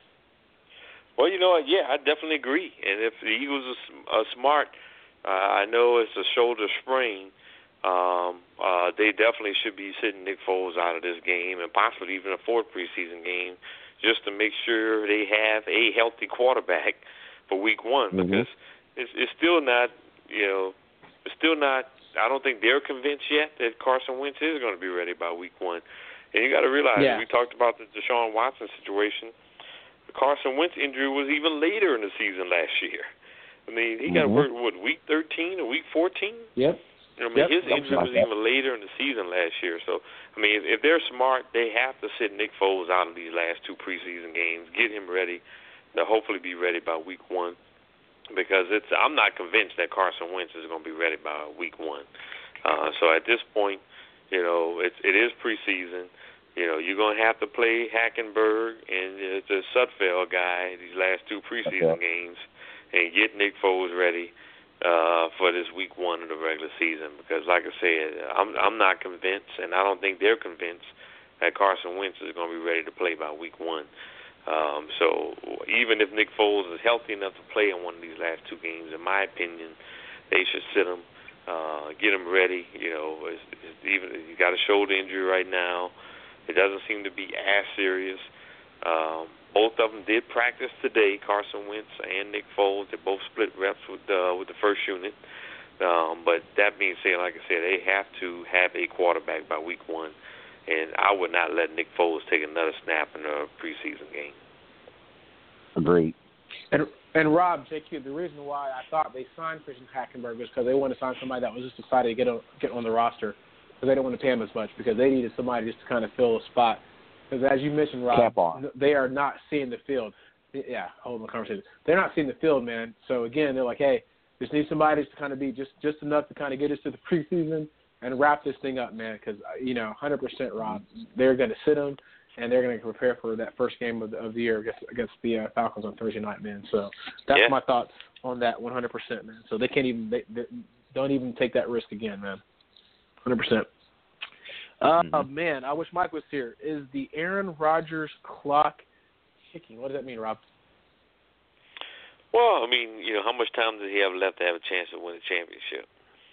Well, you know what? Yeah, I definitely agree. And if the Eagles are, are smart, uh, I know it's a shoulder sprain. Um, uh, they definitely should be sitting Nick Foles out of this game and possibly even a fourth preseason game just to make sure they have a healthy quarterback for week one mm-hmm. because it's, it's still not, you know, it's still not, I don't think they're convinced yet that Carson Wentz is going to be ready by week one. And you got to realize, yeah. we talked about the Deshaun Watson situation, the Carson Wentz injury was even later in the season last year. I mean, he mm-hmm. got worked, what, week thirteen or week fourteen? Yep. You know, I mean, yep. his injury was even later in the season last year. So, I mean, if, if they're smart, they have to sit Nick Foles out of these last two preseason games, get him ready to hopefully be ready by week one. Because it's, I'm not convinced that Carson Wentz is going to be ready by week one. Uh, so at this point, you know, it's, it is preseason. You know, you're going to have to play Hackenberg and uh, the Sutfeld guy these last two preseason okay. games and get Nick Foles ready uh, for this week one of the regular season. Because, like I said, I'm I'm not convinced, and I don't think they're convinced that Carson Wentz is going to be ready to play by week one. Um, so even if Nick Foles is healthy enough to play in one of these last two games, in my opinion, they should sit him, uh, get him ready. You know, it's, it's even he's got a shoulder injury right now. It doesn't seem to be as serious. Um, both of them did practice today, Carson Wentz and Nick Foles. They both split reps with uh, with the first unit. Um, but that being said, like I said, they have to have a quarterback by week one. And I would not let Nick Foles take another snap in a preseason game. Agreed. And and Rob, J Q, the reason why I thought they signed Christian Hackenberg was because they wanted to sign somebody that was just excited to get on, get on the roster because they don't want to pay him as much because they needed somebody just to kind of fill a spot. Because as you mentioned, Rob, they are not seeing the field. yeah, hold on the conversation. They're not seeing the field, man. So again, they're like, hey, just need somebody to kind of be just just enough to kind of get us to the preseason and wrap this thing up, man. Because you know, one hundred percent, Rob, they're going to sit them and they're going to prepare for that first game of the, of the year against against the uh, Falcons on Thursday night, man. So that's yeah. my thoughts on that, one hundred percent, man. So they can't even they, they don't even take that risk again, man. one hundred percent. Uh, mm-hmm. Man, I wish Mike was here. Is the Aaron Rodgers clock ticking? What does that mean, Rob? Well, I mean, you know, how much time does he have left to have a chance to win a championship?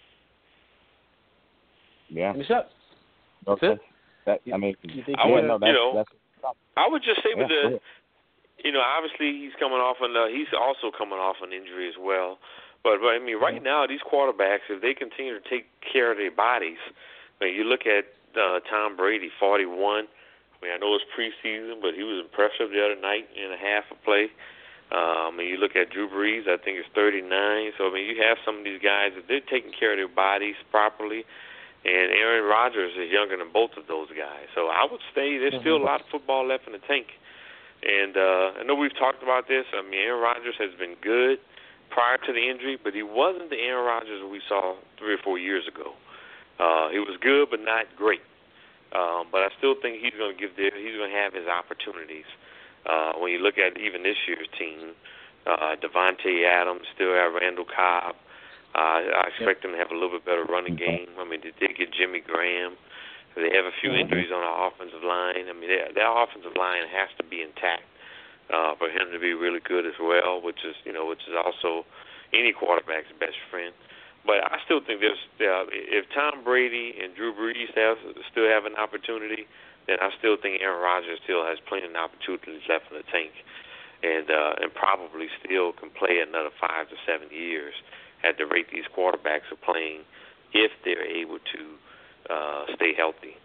Yeah. Finish up. That's okay. it. That, I mean, you, think I would, yeah, no, that's, you know, that's, I would just say yeah, with the, you know, obviously he's coming off an, uh, he's also coming off an injury as well. But, but I mean, right now these quarterbacks, if they continue to take care of their bodies, I mean, you look at uh, Tom Brady, forty-one. I mean, I know it's preseason, but he was impressive the other night in a half a play. Um, and you look at Drew Brees, I think it's thirty-nine. So, I mean, you have some of these guys that they're taking care of their bodies properly. And Aaron Rodgers is younger than both of those guys. So I would say there's still a lot of football left in the tank. And uh, I know we've talked about this. I mean, Aaron Rodgers has been good prior to the injury, but he wasn't the Aaron Rodgers we saw three or four years ago. Uh, he was good, but not great. Um, but I still think he's going to give their, he's going to have his opportunities. Uh, when you look at even this year's team, uh, Devontae Adams, still have Randall Cobb. Uh, I expect yep. them to have a little bit better running game. I mean, they did get Jimmy Graham. They have a few mm-hmm. injuries on our offensive line. I mean, their, their offensive line has to be intact uh, for him to be really good as well, which is, you know, which is also any quarterback's best friend. But I still think there's uh, if Tom Brady and Drew Brees have, still have an opportunity, then I still think Aaron Rodgers still has plenty of opportunities left in the tank, and uh, and probably still can play another five to seven years at the rate these quarterbacks are playing, if they're able to uh, stay healthy.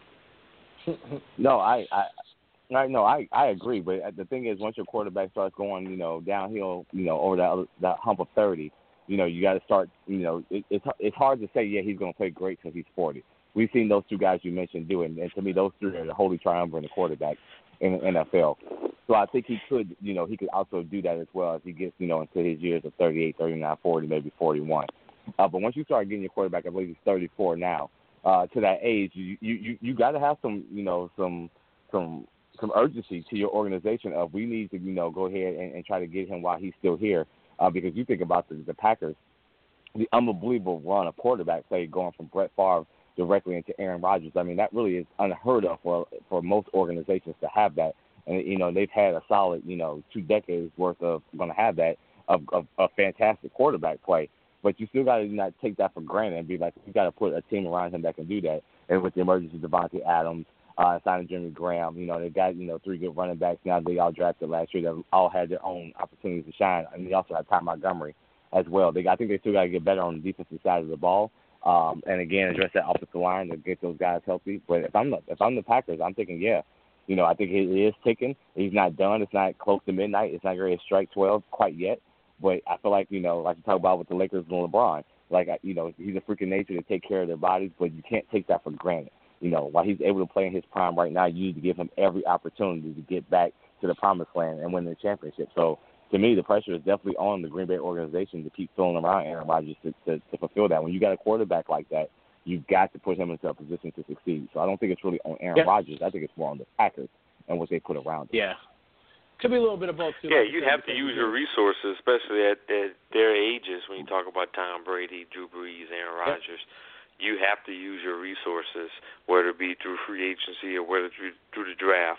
No, I, I, I no, I, I agree. But the thing is, once your quarterback starts going, you know, downhill, you know, over that that hump of thirty. You know, you got to start, you know, it, it's it's hard to say, yeah, he's going to play great because he's forty. We've seen those two guys you mentioned do it, and to me, those three are the holy triumvirate of quarterbacks in the N F L. So I think he could, you know, he could also do that as well as he gets, you know, into his years of thirty-eight, thirty-nine, forty, maybe forty-one. Uh, but once you start getting your quarterback, I believe he's thirty-four now, uh, to that age, you you you, you got to have some, you know, some some some urgency to your organization of we need to, you know, go ahead and, and try to get him while he's still here. Uh, because you think about the, the Packers, the unbelievable run of quarterback play going from Brett Favre directly into Aaron Rodgers. I mean, that really is unheard of for for most organizations to have that. And, you know, they've had a solid, you know, two decades worth of going to have that of, of, of fantastic quarterback play. But you still got to not take that for granted and be like, you got to put a team around him that can do that. And with the emergence of Devontae Adams, uh, signing Jimmy Graham, you know, they got, you know, three good running backs now. They all drafted last year that all had their own opportunities to shine. And they also have Ty Montgomery as well. They, I think they still got to get better on the defensive side of the ball. Um, and again, address that offensive line to get those guys healthy. But if I'm the, if I'm the Packers, I'm thinking, yeah, you know, I think he is ticking. He's not done. It's not close to midnight. It's not ready to strike twelve quite yet. But I feel like, you know, like you talk about with the Lakers and LeBron, like, you know, he's a freak of nature to take care of their bodies, but you can't take that for granted. You know, while he's able to play in his prime right now, you need to give him every opportunity to get back to the promised land and win the championship. So, to me, the pressure is definitely on the Green Bay organization to keep throwing around Aaron Rodgers to, to, to fulfill that. When you got a quarterback like that, you've got to put him into a position to succeed. So I don't think it's really on Aaron yeah. Rodgers. I think it's more on the Packers and what they put around him. Yeah. Could be a little bit of both, too. Yeah, like you have to use your resources, especially at, at their ages when you talk about Tom Brady, Drew Brees, Aaron Rodgers. Yep. You have to use your resources, whether it be through free agency or whether through, through the draft,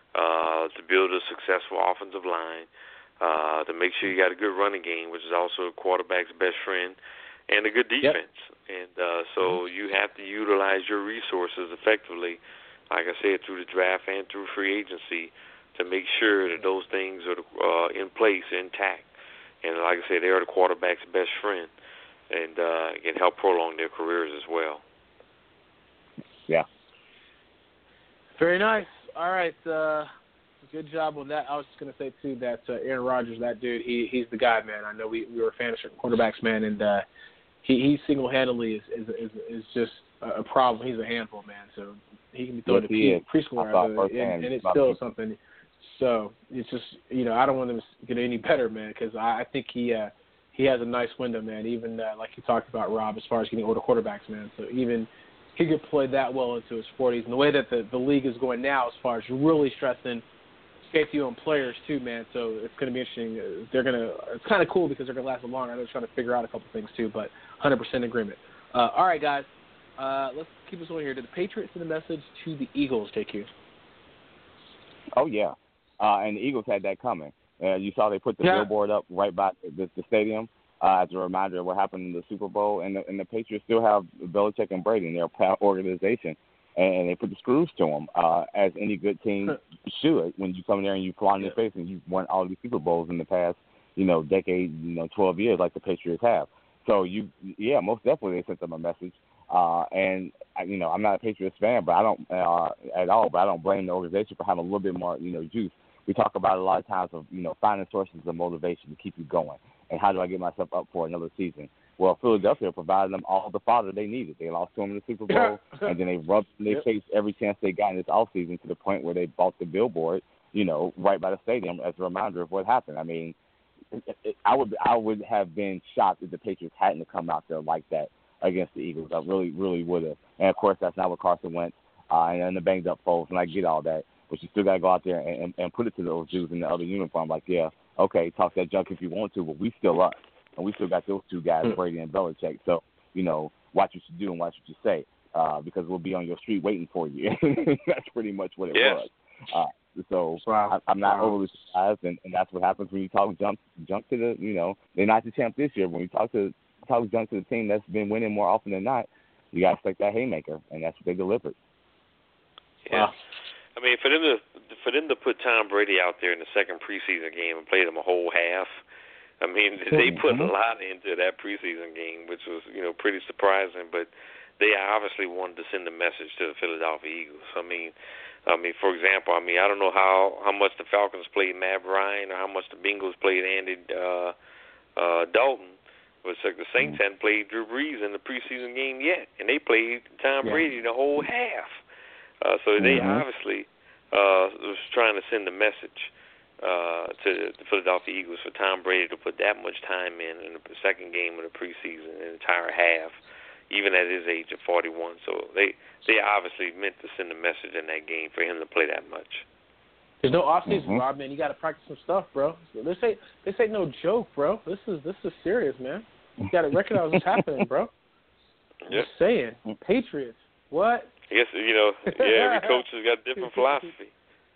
uh, to build a successful offensive line, uh, to make sure you got a good running game, which is also a quarterback's best friend, and a good defense. Yep. And uh, so mm-hmm. you have to utilize your resources effectively, like I said, through the draft and through free agency, to make sure that those things are uh, in place, intact. And like I said, they are the quarterback's best friend, and uh, can help prolong their careers as well. Yeah. Very nice. All right. Uh, good job on that. I was just going to say, too, that uh, Aaron Rodgers, that dude, he he's the guy, man. I know we, we were fans of quarterbacks, man, and uh, he, he single-handedly is, is is is just a problem. He's a handful, man. So he can be thrown yes, to pre- preschool, out there, and, and it's still something. So it's just, you know, I don't want him to get any better, man, because I, I think he uh, he has a nice window, man, even uh, like you talked about, Rob, as far as getting older quarterbacks, man. So even he could play that well into his forties. And the way that the, the league is going now as far as really stressing safety on players, too, man. So it's going to be interesting. They're going to – it's kind of cool because they're going to last a long time. They're trying to figure out a couple things, too, but one hundred percent agreement. Uh, all right, guys. Uh, let's keep this on here. Did the Patriots send a message to the Eagles, J Q? Oh, yeah. Uh, and the Eagles had that coming. Uh, you saw they put the yeah. billboard up right by the, the stadium uh, as a reminder of what happened in the Super Bowl. And the, and the Patriots still have Belichick and Brady, and they're a proud organization. And they put the screws to them, uh, as any good team should. When you come in there and you fly in their face and you've won all these Super Bowls in the past, you know, decade, you know, twelve years, like the Patriots have. So you, yeah, most definitely they sent them a message. Uh, and you know, I'm not a Patriots fan, but I don't uh, at all. But I don't blame the organization for having a little bit more, you know, juice. We talk about it a lot of times of, you know, finding sources of motivation to keep you going. And how do I get myself up for another season? Well, Philadelphia provided them all the fodder they needed. They lost to them in the Super Bowl, and then they rubbed in their face every chance they got in this offseason to the point where they bought the billboard, you know, right by the stadium as a reminder of what happened. I mean, it, it, I would I would have been shocked if the Patriots hadn't come out there like that against the Eagles. I really, really would have. And, of course, that's not what Carson Wentz uh, and, and the banged-up folks, and I get all that. But you still got to go out there and, and, and put it to those dudes in the other uniform like, yeah, okay, talk that junk if you want to, but we still us. And we still got those two guys, Brady and Belichick. So, you know, watch what you do and watch what you say, uh, because we'll be on your street waiting for you. That's pretty much what it yes. was. Uh, so wow. I, I'm not wow. overly surprised, and, and that's what happens when you talk jump jump to the, you know, they're not the champ this year. When you talk to talk jump to the team that's been winning more often than not, you got to expect that haymaker, and that's what they delivered. Yeah. Wow. I mean, for them to for them to put Tom Brady out there in the second preseason game and play them a whole half. I mean, they put a lot into that preseason game, which was, you know, pretty surprising. But they obviously wanted to send a message to the Philadelphia Eagles. I mean, I mean, for example, I mean, I don't know how, how much the Falcons played Matt Ryan or how much the Bengals played Andy uh, uh, Dalton. But the Saints hadn't played Drew Brees in the preseason game yet, and they played Tom Brady the whole half. Uh, so they mm-hmm. obviously uh, was trying to send a message. Uh, to the Philadelphia Eagles for Tom Brady to put that much time in in the second game of the preseason, an entire half, even at his age of forty-one. So they they obviously meant to send a message in that game for him to play that much. There's no offseason, mm-hmm. Rob, man. You got to practice some stuff, bro. This ain't this ain't no joke, bro. This is this is serious, man. You got to recognize what's happening, bro. I'm yeah. just saying, Patriots. What? I guess you know. Yeah, every coach has got a different philosophy.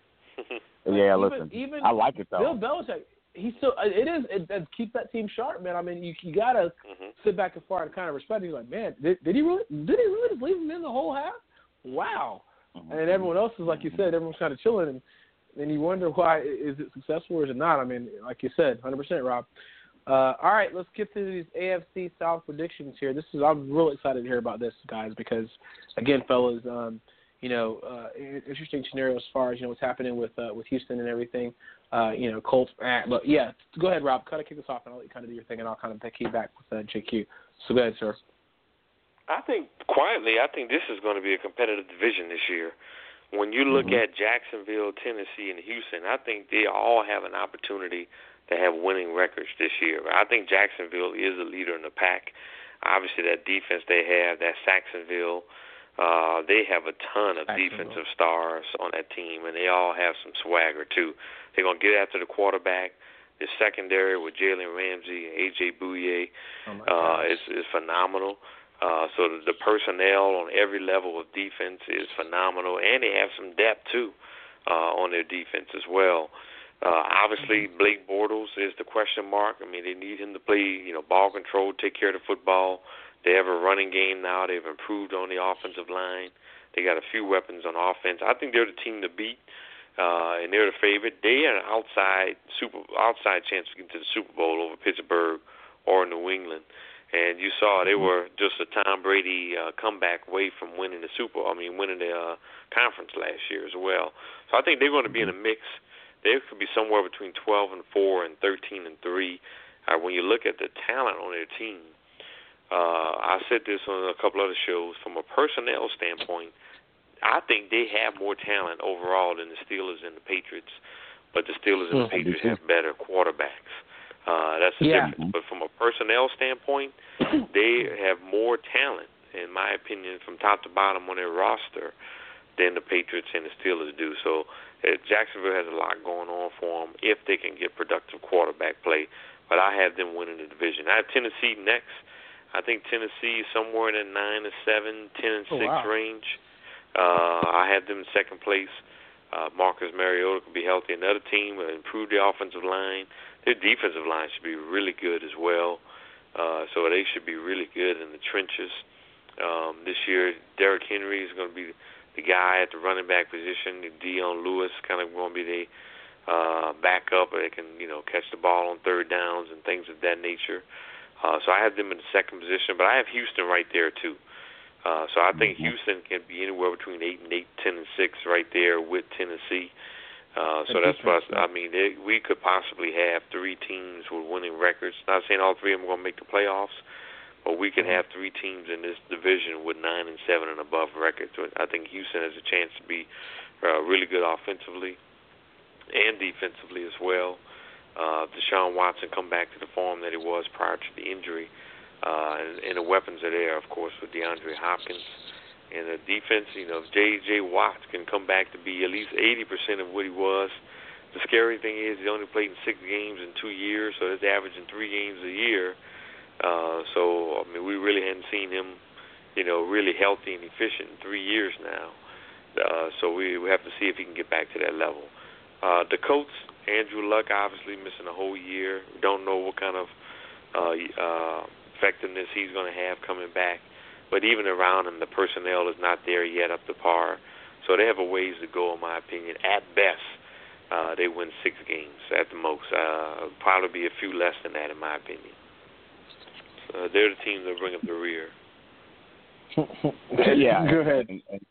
Yeah, even, listen, even I like it, though. Bill Belichick, he still, it is, it, it keeps that team sharp, man. I mean, you you got to mm-hmm. sit back and far and kind of respect him. He's like, man, did, did he really, did he really just leave him in the whole half? Wow. Mm-hmm. And everyone else is, like you said, everyone's kind of chilling, and then you wonder why, is it successful or is it not? I mean, like you said, one hundred percent, Rob. Uh, all right, let's get to these A F C South predictions here. This is, I'm really excited to hear about this, guys, because, again, fellas, um, you know, uh, interesting scenario as far as, you know, what's happening with uh, with Houston and everything. Uh, you know, Colts. Eh, but, yeah, go ahead, Rob. Kind of kick us off, and I'll let you kind of do your thing, and I'll kind of take you back with uh, J Q. So go ahead, sir. I think, quietly, I think this is going to be a competitive division this year. When you look mm-hmm. at Jacksonville, Tennessee, and Houston, I think they all have an opportunity to have winning records this year. I think Jacksonville is the leader in the pack. Obviously, that defense they have, that Saxonville, Uh, they have a ton of defensive stars on that team, and they all have some swagger, too. They're going to get after the quarterback. The secondary with Jalen Ramsey and A J Bouye oh uh, is, is phenomenal. Uh, so the, the personnel on every level of defense is phenomenal, and they have some depth, too, uh, on their defense as well. Uh, obviously, Blake Bortles is the question mark. I mean, they need him to play, you know, ball control, take care of the football. They have a running game now. They've improved on the offensive line. They got a few weapons on offense. I think they're the team to beat, uh, and they're the favorite. They had an outside super outside chance to get to the Super Bowl over Pittsburgh or New England. And you saw they were just a Tom Brady uh, comeback away from winning the Super Bowl. I mean, winning the uh, conference last year as well. So I think they're going to be in a mix. They could be somewhere between twelve and four and thirteen and three. Uh, when you look at the talent on their team. Uh, I said this on a couple other shows. From a personnel standpoint, I think they have more talent overall than the Steelers and the Patriots but the Steelers and the Patriots have better quarterbacks. Uh, that's the Yeah. difference. But from a personnel standpoint, they have more talent, in my opinion, from top to bottom on their roster than the Patriots and the Steelers do. So uh, Jacksonville has a lot going on for them if they can get productive quarterback play. But I have them winning the division. I have Tennessee next. I think Tennessee is somewhere in the nine and seven, ten and Oh, six wow. range. Uh, I have them in second place. Uh, Marcus Mariota could be healthy. Another team will improve their offensive line. Their defensive line should be really good as well. Uh, so they should be really good in the trenches. Um, this year, Derrick Henry is going to be the guy at the running back position. Dion Lewis kind of going to be the uh, backup. They can, you know, catch the ball on third downs and things of that nature. Uh, so I have them in the second position, but I have Houston right there too. Uh, so I think Houston can be anywhere between eight and eight, ten and six, right there with Tennessee. Uh, so that's what I, I mean. They, we could possibly have three teams with winning records. Not saying all three of them are going to make the playoffs, but we could have three teams in this division with nine and seven and above records. I think Houston has a chance to be uh, really good offensively and defensively as well. Uh, Deshaun Watson come back to the form that he was prior to the injury. Uh, and, and the weapons are there, of course, with DeAndre Hopkins. And the defense, you know, if J J. Watt can come back to be at least eighty percent of what he was. The scary thing is he only played in six games in two years, so that's averaging three games a year. Uh, so, I mean, we really hadn't seen him, you know, really healthy and efficient in three years now. Uh, so we, we have to see if he can get back to that level. Uh, the Colts, Andrew Luck obviously missing a whole year. We don't know what kind of uh, uh, effectiveness he's going to have coming back. But even around him, the personnel is not there yet up to par. So they have a ways to go, in my opinion. At best, uh, they win six games at the most. Uh, probably be a few less than that, in my opinion. Uh, they're the team that bring up the rear. yeah. Go ahead. And, and,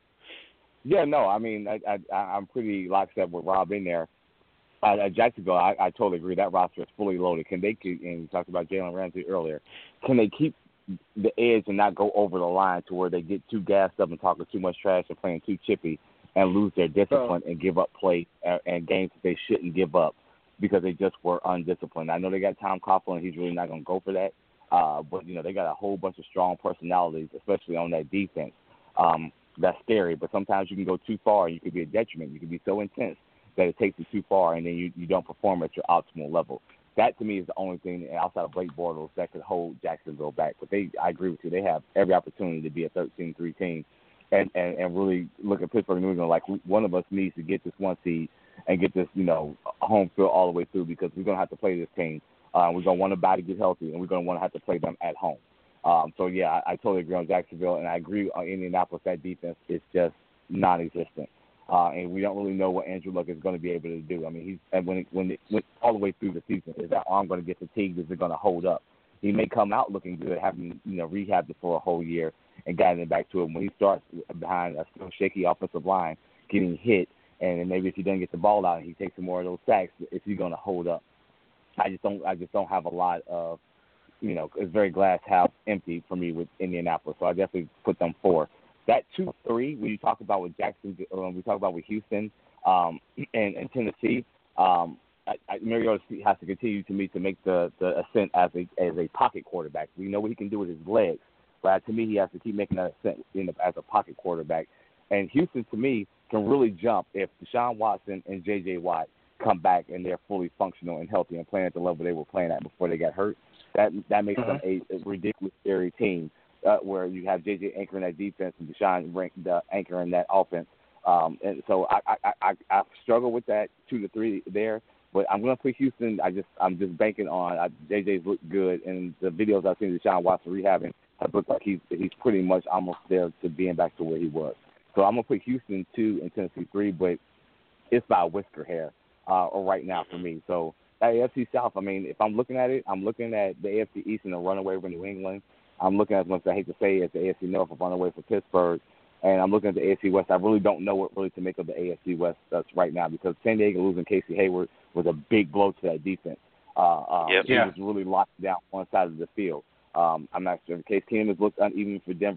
yeah, no, I mean, I, I, I'm pretty lockstep with Rob in there. Uh, at Jacksonville, I, I totally agree. That roster is fully loaded. Can they, and you talked about Jalen Ramsey earlier, can they keep the edge and not go over the line to where they get too gassed up and talking too much trash and playing too chippy and lose their discipline oh. and give up play uh, and games that they shouldn't give up because they just were undisciplined. I know they got Tom Coughlin. He's really not going to go for that. Uh, but, you know, they got a whole bunch of strong personalities, especially on that defense. Um, that's scary. But sometimes you can go too far and you could be a detriment. You can be so intense that it takes you too far and then you, you don't perform at your optimal level. That, to me, is the only thing outside of Blake Bortles that could hold Jacksonville back. But they, I agree with you. They have every opportunity to be a thirteen three team and, and, and really look at Pittsburgh and New England like one of us needs to get this one seed and get this, you know, home field all the way through because we're going to have to play this team. Uh, we're going to want to buy to get healthy, and we're going to want to have to play them at home. Um, so, yeah, I, I totally agree on Jacksonville, and I agree on Indianapolis. That defense is just non-existent. Uh, and we don't really know what Andrew Luck is going to be able to do. I mean, he's and when it, when it went all the way through the season, is that arm going to get fatigued? Is it going to hold up? He may come out looking good, having you know rehabbed it for a whole year and gotten it back to him. When he starts behind a still shaky offensive line, getting hit, and then maybe if he doesn't get the ball out, and he takes some more of those sacks. Is he going to hold up? I just don't. I just don't have a lot of, you know, it's very glass half empty for me with Indianapolis. So I definitely put them four. That two three, when you talk about with Jackson, when we talk about with Houston um, and, and Tennessee, um, I, I, Mariota has to continue to me to make the, the ascent as a as a pocket quarterback. We know what he can do with his legs, but to me, he has to keep making that ascent in the, as a pocket quarterback. And Houston, to me, can really jump if Deshaun Watson and J J. Watt come back and they're fully functional and healthy and playing at the level they were playing at before they got hurt. That that makes uh-huh. them a, a ridiculous scary team. Uh, where you have J J anchoring that defense and Deshaun rank, the anchoring that offense. Um, and so I, I, I, I struggle with that two to three there, but I'm going to put Houston. I just, I'm just banking on uh, J J's looked good, and the videos I've seen Deshaun Watson rehabbing have looked like he's, he's pretty much almost there to being back to where he was. So I'm going to put Houston two and Tennessee three, but it's by a whisker hair uh, right now for me. So that A F C South, I mean, if I'm looking at it, I'm looking at the A F C East and the runaway over New England. I'm looking at, as much as I hate to say it, the A F C North, a runaway for Pittsburgh, and I'm looking at the A F C West. I really don't know what really to make of the A F C West that's right now because San Diego losing Casey Hayward was a big blow to that defense. Uh, uh, yep. He was really locked down one side of the field. Um, I'm not sure. Case Keenum has looked uneven for Denver.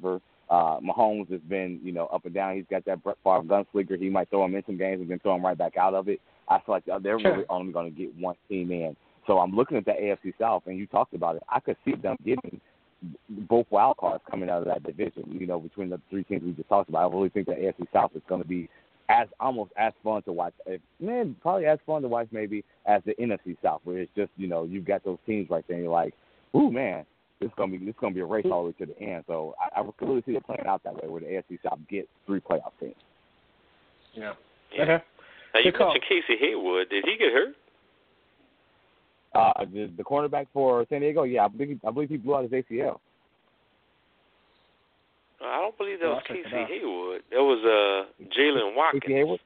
Uh, Mahomes has been, you know, up and down. He's got that Brett Favre gunslinger. He might throw him in some games and then throw him right back out of it. I feel like they're really only going to get one team in. So I'm looking at the A F C South, and you talked about it. I could see them getting both wild cards coming out of that division, you know, between the three teams we just talked about. I really think the A F C South is going to be as almost as fun to watch, if, man, probably as fun to watch maybe as the N F C South, where it's just, you know, you've got those teams right there, and you're like, ooh, man, this is going to be this is going to be a race all the way to the end. So I, I really see it playing out that way, where the A F C South gets three playoff teams. Yeah. yeah. Okay. Now, you mentioned Casey Hayward. Did he get hurt? Uh, the, the cornerback for San Diego, yeah, I believe, I believe he blew out his A C L. I don't believe that Oh, was I'll check Casey it out. Hayward. That was uh, Jalen Watkins. Casey Hayward?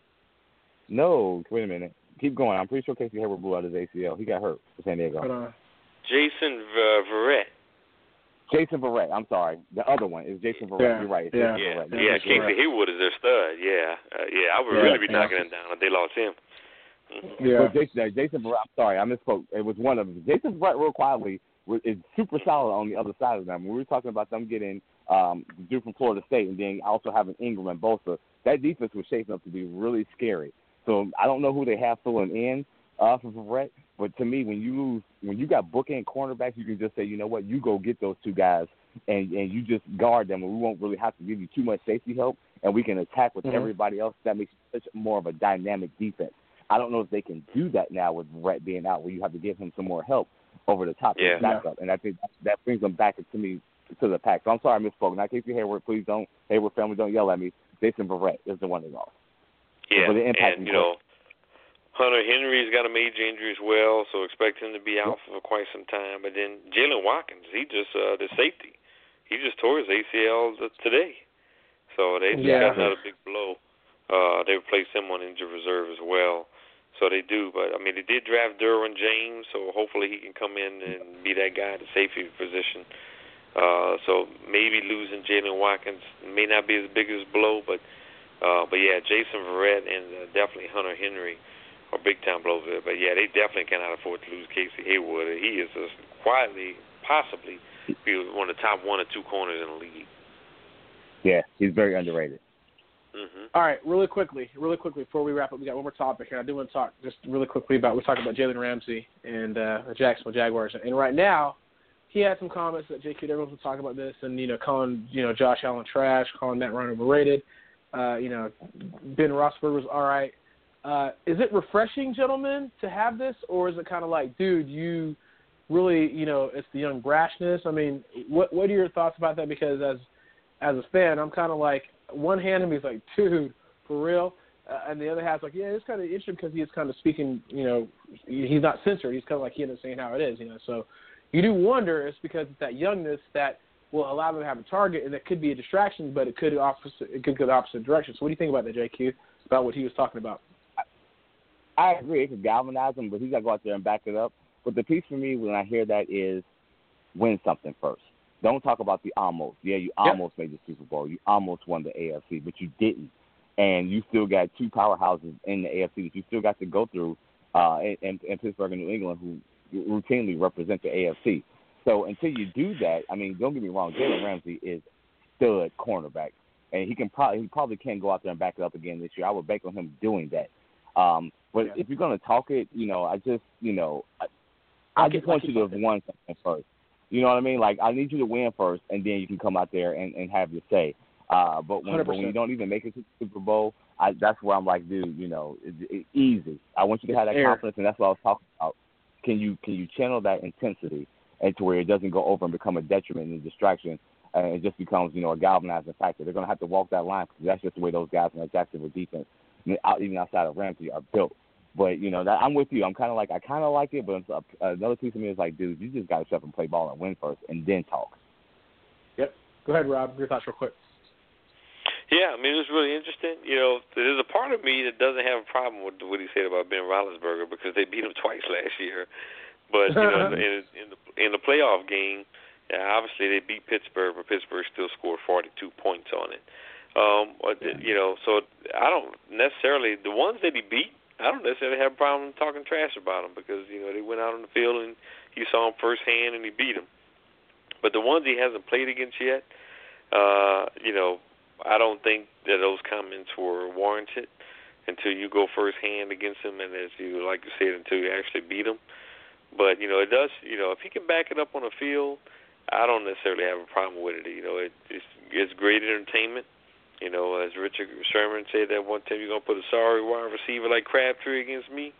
No, wait a minute. Keep going. I'm pretty sure Casey Hayward blew out his A C L. He got hurt for San Diego. Hold on. Jason uh, Verrett. Jason Verrett. I'm sorry. The other one is Jason Verrett. Yeah. You're right. It's Yeah. Jason Yeah, Verrett. yeah. Jason Casey Verrett. Hayward is their stud. Yeah, uh, yeah. I would Yeah, really be yeah. knocking him down if they lost him. Yeah. But Jason, uh, Jason Verrett, I'm sorry, I misspoke. It was one of them. Jason Verrett, real quietly, was, is super solid on the other side of them. We were talking about them getting um, the dude from Florida State and then also having Ingram and Bosa. That defense was shaping up to be really scary. So I don't know who they have filling in uh, for Verrett, but to me, when you lose, when you got bookend cornerbacks, you can just say, you know what, you go get those two guys and, and you just guard them, and we won't really have to give you too much safety help, and we can attack with Mm-hmm. everybody else. That makes such more of a dynamic defense. I don't know if they can do that now with Verrett being out, where you have to give him some more help over the top Yeah. of the backup, and I think that brings them back to me to the pack. So I'm sorry I misspoke. Not Casey Hayward. Please don't, Hayward family, don't yell at me. Jason Verrett is the one that lost. Yeah, But the impact and you know, Hunter Henry's got a major injury as well, so expect him to be out for quite some time. But then Jalen Watkins, he just uh, the safety, he just tore his A C L today, so they just Yeah. got another big blow. Uh, they replaced him on injured reserve as well. So they do, but I mean, they did draft Derwin James, so hopefully he can come in and be that guy at the safety position. Uh, so maybe losing Jalen Watkins may not be as big as a blow, but uh, but yeah, Jason Verrett and uh, definitely Hunter Henry are big time blows there. But yeah, they definitely cannot afford to lose Casey Hayward. He is just quietly, possibly, be one of the top one or two corners in the league. Yeah, he's very underrated. Mm-hmm. All right, really quickly, really quickly before we wrap up, we got one more topic here. I do want to talk just really quickly about we're talking about Jalen Ramsey and uh, the Jacksonville Jaguars. And right now, he had some comments that J Q, everyone's been talking about this, and you know, calling you know Josh Allen trash, calling Matt Ryan overrated. Uh, you know, Ben Roethlisberger was all right. Uh, is it refreshing, gentlemen, to have this, or is it kind of like, dude, you really, you know, it's the young brashness? I mean, what what are your thoughts about that? Because as as a fan, I'm kind of like, one hand of me is like, dude, for real, uh, and the other half's like, yeah, it's kind of interesting because he's kind of speaking, you know, he's not censored. He's kind of like he ends up saying how it is, you know. So you do wonder it's because it's that youngness that will allow them to have a target, and that could be a distraction, but it could opposite, it could go the opposite direction. So what do you think about that, J Q, about what he was talking about? I agree. It could galvanize him, but he's got to go out there and back it up. But the piece for me when I hear that is win something first. Don't talk about the almost. Yeah, you almost yep. made the Super Bowl. You almost won the A F C, but you didn't. And you still got two powerhouses in the A F C that you still got to go through uh, in, in Pittsburgh and New England who routinely represent the A F C. So until you do that, I mean, don't get me wrong, Jalen Ramsey is stud cornerback. And he can probably he probably can go out there and back it up again this year. I would bank on him doing that. Um, but yeah. if you're going to talk it, you know, I just, you know, I, I just want you to have won something first. You know what I mean? Like, I need you to win first, and then you can come out there and, and have your say. Uh, but when, but when you don't even make it to the Super Bowl, I, that's where I'm like, dude, you know, it, it, easy. I want you to have that confidence, and that's what I was talking about. Can you can you channel that intensity into where it doesn't go over and become a detriment and a distraction, and it just becomes, you know, a galvanizing factor? They're going to have to walk that line because that's just the way those guys in that Jacksonville defense, even outside of Ramsey, are built. But, you know, that, I'm with you. I'm kind of like, I kind of like it, but uh, another piece of me is like, dude, you just got to shut up and play ball and win first and then talk. Yep. Go ahead, Rob. Your thoughts real quick. Yeah, I mean, it was really interesting. You know, there's a part of me that doesn't have a problem with what he said about Ben Roethlisberger because they beat him twice last year. But, you know, in, in the in the playoff game, yeah, obviously they beat Pittsburgh, but Pittsburgh still scored forty-two points on it. Um, but, you know, so I don't necessarily, the ones that he beat, I don't necessarily have a problem talking trash about them because, you know, they went out on the field and he saw them firsthand and he beat them. But the ones he hasn't played against yet, uh, you know, I don't think that those comments were warranted until you go firsthand against him, and as you like you said, until you actually beat him. But you know, it does. You know, if he can back it up on the field, I don't necessarily have a problem with it. You know, it, it's it's great entertainment. You know, as Richard Sherman said that one time, you're gonna put a sorry wide receiver like Crabtree against me.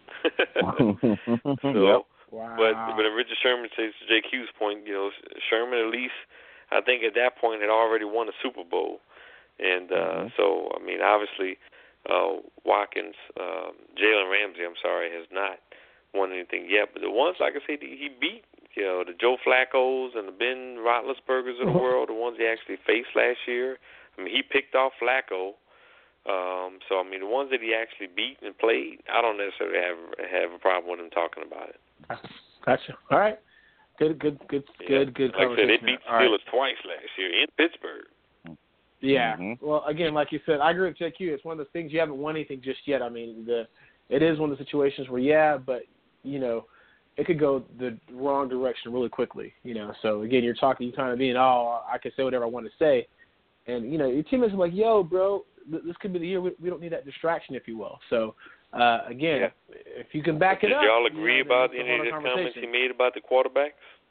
so, yep. Wow. But but Richard Sherman says to J Q's point, you know, Sherman at least I think at that point had already won a Super Bowl, and uh, mm-hmm. so I mean obviously uh, Watkins, um, Jalen Ramsey, I'm sorry, has not won anything yet. But the ones like I said he beat, you know, the Joe Flacco's and the Ben Roethlisbergers of the world, the ones he actually faced last year. I mean he picked off Flacco. Um, so I mean, the ones that he actually beat and played, I don't necessarily have have a problem with him talking about it. Gotcha. All right. Good, good, good, yeah. good, good. Like I said, they beat the Steelers right. twice last year in Pittsburgh. Yeah. Mm-hmm. Well, again, like you said, I agree with J Q. It's one of those things you haven't won anything just yet. I mean, the it is one of the situations where yeah, but you know, it could go the wrong direction really quickly. You know, so again, you're talking, you kind of being, oh, I can say whatever I want to say, and you know, your teammates are like, yo, bro. This could be the year we, we don't need that distraction, if you will. So, uh, again, yeah. if, if you can back it Did up. Did y'all agree you know, about any of the comments he made about the quarterbacks?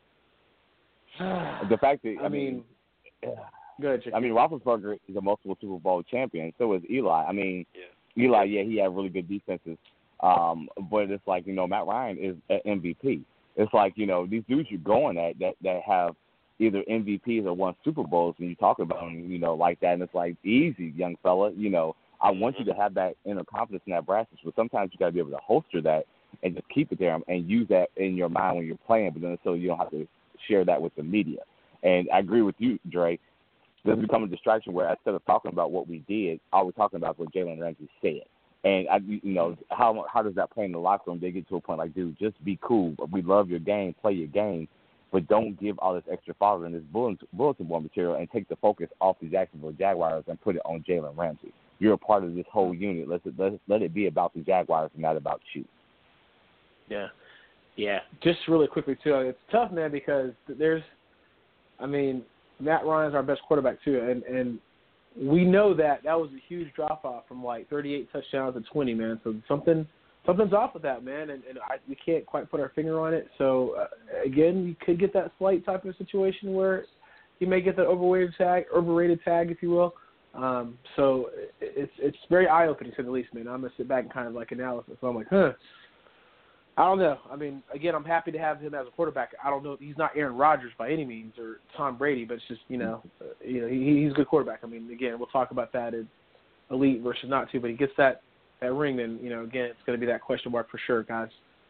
the fact that, I, I mean, mean good, I mean, Roethlisberger is a multiple Super Bowl champion. So is Eli. I mean, yeah. Eli, yeah, he had really good defenses. Um, but it's like, you know, Matt Ryan is an M V P. It's like, you know, these dudes you're going at that, that have either M V Ps or won Super Bowls, and you talk about them, you know, like that, and it's like, easy, young fella, you know, I want you to have that inner confidence in that brassage, but sometimes you got to be able to holster that and just keep it there and use that in your mind when you're playing, but then so you don't have to share that with the media. And I agree with you, Dre. There's become a distraction where instead of talking about what we did, all we're talking about is what Jalen Ramsey said. And, I, you know, how how does that play in the locker room? They get to a point like, dude, just be cool. We love your game, play your game. But don't give all this extra fodder and this bulletin, bulletin board material and take the focus off the Jacksonville Jaguars and put it on Jalen Ramsey. You're a part of this whole unit. Let's let let it be about the Jaguars and not about you. Yeah, yeah. Just really quickly too, it's tough, man, because there's, I mean, Matt Ryan's our best quarterback too, and and we know that that was a huge drop off from like thirty-eight touchdowns to twenty, man. So something. Something's off with that, man, and, and I, we can't quite put our finger on it. So, uh, again, we could get that slight type of situation where he may get the overrated tag, overrated tag, if you will. Um, so it's it's very eye-opening, to say the least, man. I'm going to sit back and kind of like analysis. So I'm like, huh. I don't know. I mean, again, I'm happy to have him as a quarterback. I don't know. He's not Aaron Rodgers by any means or Tom Brady, but it's just, you know, uh, you know, he, he's a good quarterback. I mean, again, we'll talk about that in elite versus not to, but he gets that, that ring, then, you know, again, it's going to be that question mark for sure, guys.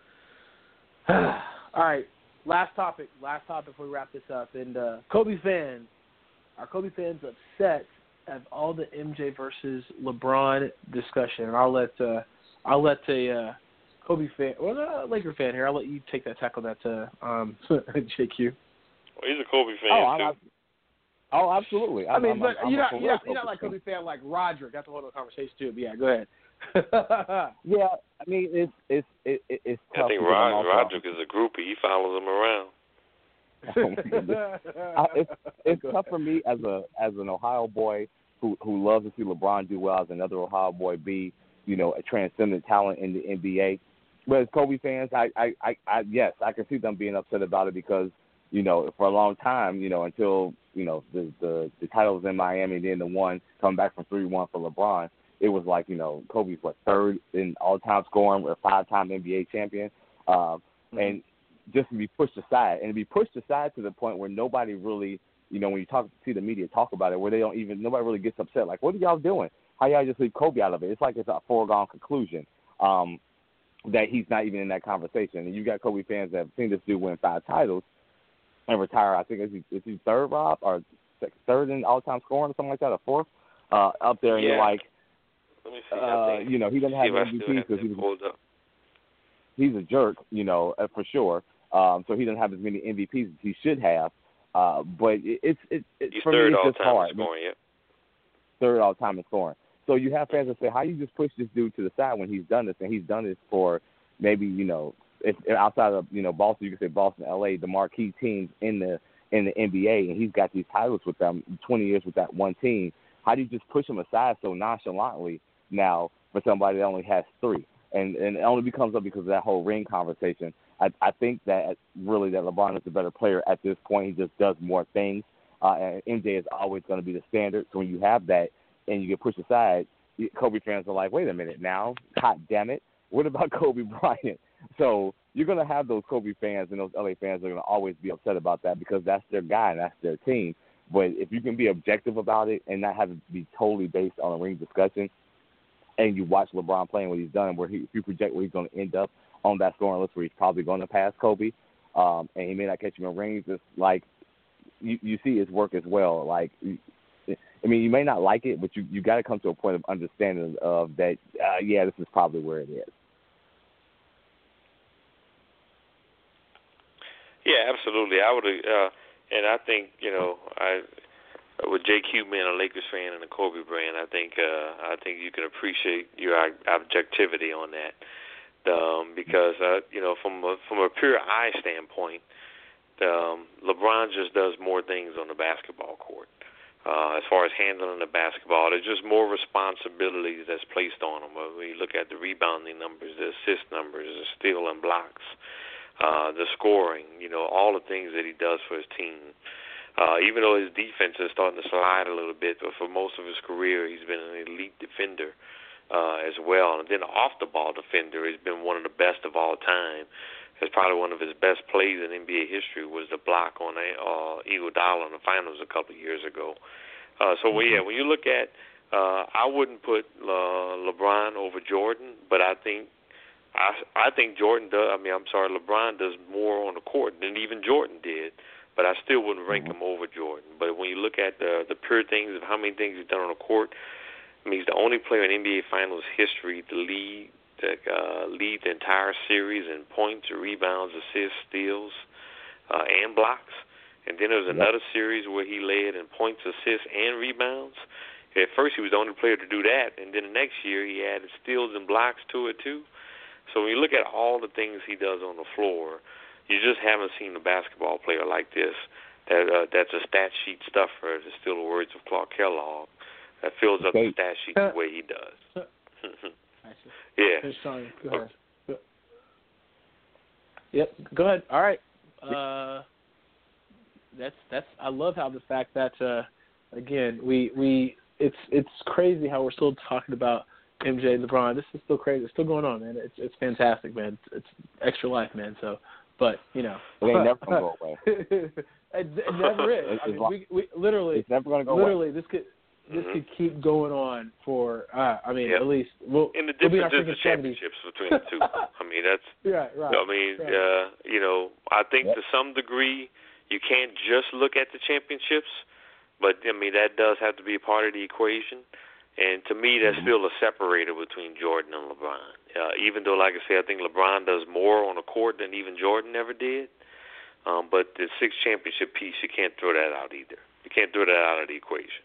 All right, last topic, last topic before we wrap this up. And uh, Kobe fans, are Kobe fans upset at all the M J versus LeBron discussion? And I'll let uh, I'll let a uh, Kobe fan, well, a Laker fan here, I'll let you take that tackle that uh, um, J Q. Well, he's a Kobe fan oh, too. I'm, oh, absolutely. I mean, I'm, but I'm, you're, I'm not, you're, not, you're not like Kobe fan like Roderick. That's a whole other conversation too. But yeah, go ahead. yeah, I mean it's it's it, it's tough. I think Rod, Roderick is a groupie. He follows him around. oh I, it's it's tough for me as a as an Ohio boy who who loves to see LeBron do well, as another Ohio boy be, you know, a transcendent talent in the N B A. But as Kobe fans, I I, I, I yes, I can see them being upset about it because, you know, for a long time, you know, until, you know, the the, the title was in Miami and then the one coming back from three one for LeBron. It was like, you know, Kobe's, what, third in all-time scoring, a five-time N B A champion. Um, mm-hmm. And just to be pushed aside, and to be pushed aside to the point where nobody really, you know, when you talk see the media talk about it, where they don't even, nobody really gets upset. Like, what are y'all doing? How y'all just leave Kobe out of it? It's like it's a foregone conclusion um, that he's not even in that conversation. And you got Kobe fans that have seen this dude win five titles and retire. I think, is he, is he third, Rob, or third in all-time scoring or something like that, or fourth? Uh, up there, and yeah. you're like, Let me see. Uh, you know, he doesn't have M V P because he was, he's a jerk, you know, uh, for sure. Um, so he doesn't have as many M V Ps as he should have. Uh, but it, it's it, it, he's for third me, it's all just time hard. in scoring, yeah. Third all time in scoring. So you have fans that say, how you just push this dude to the side when he's done this, and he's done this for maybe, you know, if, outside of, you know, Boston, you could say Boston, L A, the marquee teams in the in the N B A, and he's got these titles with them, twenty years with that one team. How do you just push him aside so nonchalantly now for somebody that only has three? And and it only becomes up because of that whole ring conversation. I, I think that really that LeBron is a better player at this point. He just does more things. Uh, and M J is always going to be the standard. So when you have that and you get pushed aside, Kobe fans are like, wait a minute now, hot damn it, what about Kobe Bryant? So you're going to have those Kobe fans and those L A fans are going to always be upset about that because that's their guy and that's their team. But if you can be objective about it and not have it be totally based on a ring discussion, and you watch LeBron playing what he's done, where he, if you project where he's going to end up on that scoring list, where he's probably going to pass Kobe, um, and he may not catch him in rings, it's like you, you see his work as well. Like, I mean, you may not like it, but you you got to come to a point of understanding of that. Uh, yeah, this is probably where it is. Yeah, absolutely. I would, uh, and I think you know, I. With J Q being a Lakers fan and a Kobe brand, I think uh, I think you can appreciate your objectivity on that, um, because uh, you know from a, from a pure eye standpoint, um, LeBron just does more things on the basketball court. Uh, as far as handling the basketball, there's just more responsibilities that's placed on him. When you look at the rebounding numbers, the assist numbers, the steal and blocks, uh, the scoring, you know, all the things that he does for his team. Uh, even though his defense is starting to slide a little bit, but for most of his career, he's been an elite defender uh, as well. And then off-the-ball defender, he's been one of the best of all time. It's probably one of his best plays in N B A history was the block on uh, Iguodala in the finals a couple of years ago. Uh, so, well, yeah, when you look at, uh, I wouldn't put uh, LeBron over Jordan, but I think I, I think Jordan does. I mean, I'm sorry, LeBron does more on the court than even Jordan did. But I still wouldn't rank him over Jordan. But when you look at the the pure things of how many things he's done on the court, I mean, he's the only player in N B A Finals history to lead to uh, lead the entire series in points, rebounds, assists, steals, uh, and blocks. And then there was another series where he led in points, assists, and rebounds. At first, he was the only player to do that, and then the next year he added steals and blocks to it too. So when you look at all the things he does on the floor, you just haven't seen a basketball player like this that uh, that's a stat sheet stuffer, to steal the words of Clark Kellogg, that fills up the stat sheet the way he does. Yeah. Sorry. Go ahead. Go. Yep. Go ahead. All right. Uh, that's that's. I love how the fact that uh, again we we it's it's crazy how we're still talking about M J and LeBron. This is still crazy. It's still going on, man. It's it's fantastic, man. It's, it's extra life, man. So. But, you know. It ain't never going to go away. it, it never is. I mean, we, we literally, it's never going to go literally, away. this could this mm-hmm. could keep going on for, uh, I mean, yep. at least. We'll, and the we'll difference is the championships between the two. I mean, that's. Right, right. I mean, right. Uh, you know, I think yep. to some degree you can't just look at the championships, but, I mean, that does have to be a part of the equation. And to me, that's still a separator between Jordan and LeBron. Uh, even though, like I say, I think LeBron does more on the court than even Jordan ever did. Um, but the six championship piece, you can't throw that out either. You can't throw that out of the equation.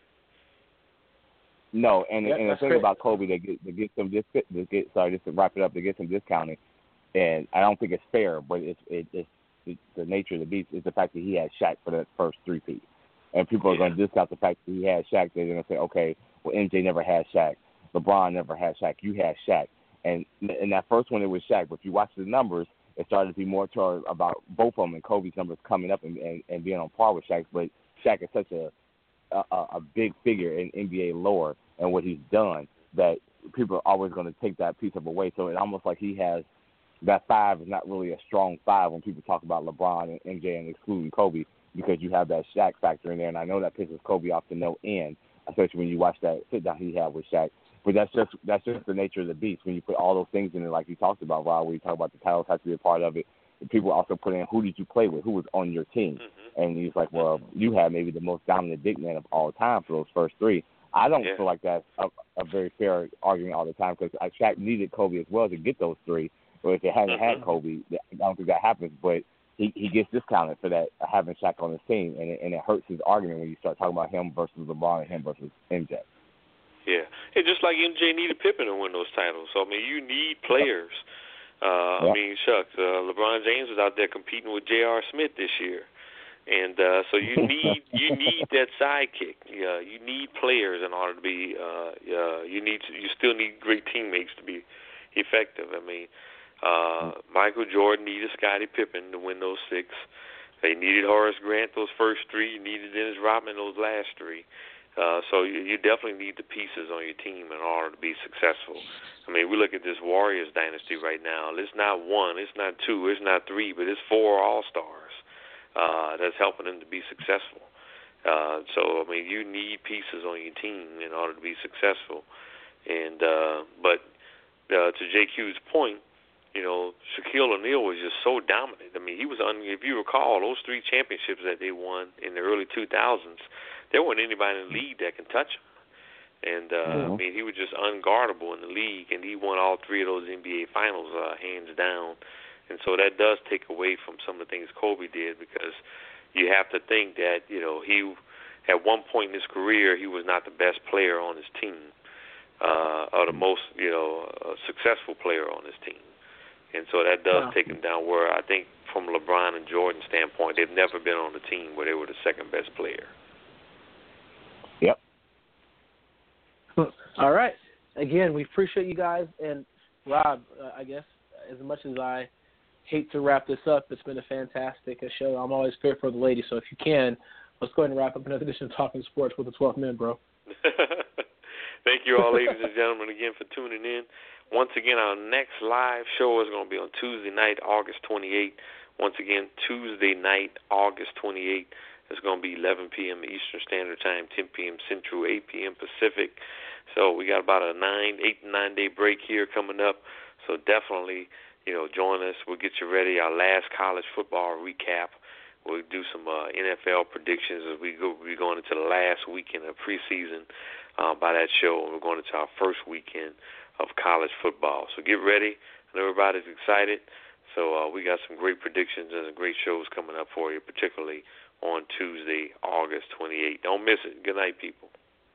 No, and, yep, and the thing great. about Kobe, they get, they get some dis- they get sorry, just to wrap it up, they get some discounting, and I don't think it's fair, but it's it, it's, it's the nature of the beast is the fact that he had Shaq for that first three-peat, and people are yeah. going to discount the fact that he had Shaq. They're going to say, okay, well, M J never had Shaq, LeBron never had Shaq, you had Shaq, and in that first one it was Shaq. But if you watch the numbers, it started to be more toward about both of them and Kobe's numbers coming up and, and, and being on par with Shaq. But Shaq is such a a, a big figure in N B A lore and what he's done that people are always going to take that piece of away. So it's almost like he has that five is not really a strong five when people talk about LeBron and M J and excluding Kobe, because you have that Shaq factor in there. And I know that pisses Kobe off to no end, especially when you watch that sit down he had with Shaq. But that's just that's just the nature of the beast. When you put all those things in it, like you talked about, Rob, where you talk about the titles have to be a part of it. People also put in who did you play with, who was on your team, mm-hmm. and he's like, well, you had maybe the most dominant big man of all time for those first three. I don't yeah. feel like that's a, a very fair argument all the time, because Shaq needed Kobe as well to get those three. But if they hadn't mm-hmm. had Kobe, I don't think that happens. But he, he gets discounted for that, having Shaq on his team, and it, and it hurts his argument when you start talking about him versus LeBron and him versus M J. Yeah, and just like M J needed Pippen to win those titles. So, I mean, you need players. Uh, yep. I mean, shucks, uh, LeBron James was out there competing with J R. Smith this year. And uh, so you need you need that sidekick. Yeah, you need players in order to be. Uh, uh, you need to, you still need great teammates to be effective. I mean, uh, Michael Jordan needed Scottie Pippen to win those six. They needed Horace Grant those first three. You needed Dennis Rodman those last three. Uh, so you, you definitely need the pieces on your team in order to be successful. I mean, we look at this Warriors dynasty right now. It's not one, it's not two, it's not three, but it's four All-Stars uh, that's helping them to be successful. Uh, so, I mean, you need pieces on your team in order to be successful. And uh, but uh, to J Q's point, you know, Shaquille O'Neal was just so dominant. I mean, he was, un- if you recall, those three championships that they won in the early two thousands, there wasn't anybody in the league that can touch him. And, uh, mm-hmm. I mean, he was just unguardable in the league, and he won all three of those N B A finals uh, hands down. And so that does take away from some of the things Kobe did, because you have to think that, you know, he, at one point in his career, he was not the best player on his team, uh, or the most, you know, uh, successful player on his team. And so that does wow. take him down, where I think from LeBron and Jordan standpoint, they've never been on a team where they were the second best player. Yep. All right. Again, we appreciate you guys. And, Rob, uh, I guess, as much as I hate to wrap this up, it's been a fantastic show. I'm always fair for the ladies, so if you can, let's go ahead and wrap up another edition of Talking Sports with the twelfth Men, bro. Thank you all, ladies and gentlemen, again for tuning in. Once again, our next live show is going to be on Tuesday night, August twenty-eighth. Once again, Tuesday night, August twenty-eighth. It's going to be eleven p.m. Eastern Standard Time, ten p.m. Central, eight p.m. Pacific. So we got about a nine, eight to nine day break here coming up. So definitely, you know, join us. We'll get you ready. Our last college football recap. We'll do some uh, N F L predictions as we go. We're going into the last weekend of preseason uh, by that show, and we're going into our first weekend of college football. So get ready. And everybody's excited. So uh, we got some great predictions and some great shows coming up for you, particularly on Tuesday, August twenty-eighth. Don't miss it. Good night, people.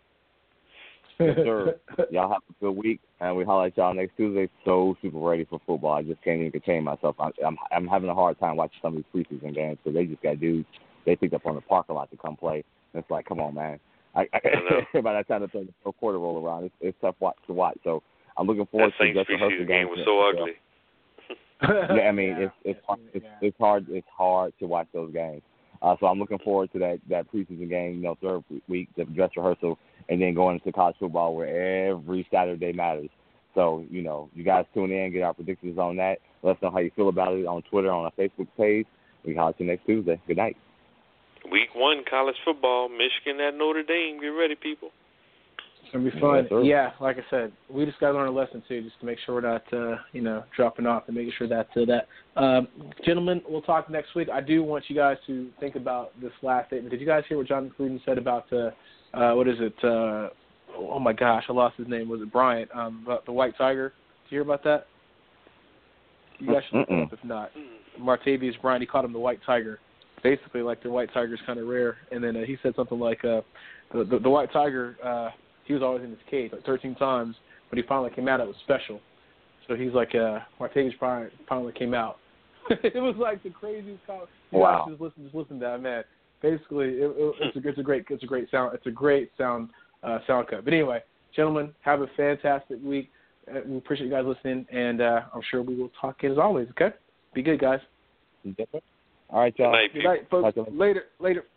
Yes, sir. Y'all have a good week, and we holler at y'all next Tuesday. So super ready for football. I just can't even contain myself. I'm I'm, I'm having a hard time watching some of these preseason games because they just got dudes they picked up on the parking lot to come play. And it's like, come on, man. I, I, by that time the third quarter roll around, it's, it's tough watch to watch. So I'm looking forward that to just the preseason game was so ugly. Yeah, I mean, yeah. it's it's hard, it's it's hard it's hard to watch those games. Uh, so I'm looking forward to that, that preseason game, you know, third week, the dress rehearsal, and then going into college football where every Saturday matters. So, you know, you guys tune in, get our predictions on that. Let us know how you feel about it on Twitter, on our Facebook page. We holler at you next Tuesday. Good night. Week one, college football, Michigan at Notre Dame. Get ready, people. It's going to be fun. Yes, yeah, like I said, we just got to learn a lesson, too, just to make sure we're not, uh, you know, dropping off and making sure that, uh, that. Um, gentlemen, we'll talk next week. I do want you guys to think about this last statement. Did you guys hear what Jonathan Gruden said about, uh, uh, what is it, uh, oh, my gosh, I lost his name. Was it Bryant, um, about the White Tiger? Did you hear about that? You guys should look it up if not. Martavius Bryant, he called him the White Tiger. Basically, like the White Tiger's kind of rare. And then uh, he said something like, uh, the, the, the White Tiger, uh, he was always in his cage like thirteen times. When he finally came out, it was special. So he's like, uh, Martavius Bryant finally came out. It was like the craziest comment. Wow. Just listen, just listen to that, man. Basically, it, it, it's, a, it's a great, it's a great sound, it's a great sound, uh, sound cut. But anyway, gentlemen, have a fantastic week. Uh, we appreciate you guys listening, and uh, I'm sure we will talk again as always. Okay, be good, guys. All right, y'all. Good night, Good night, folks. Later, later.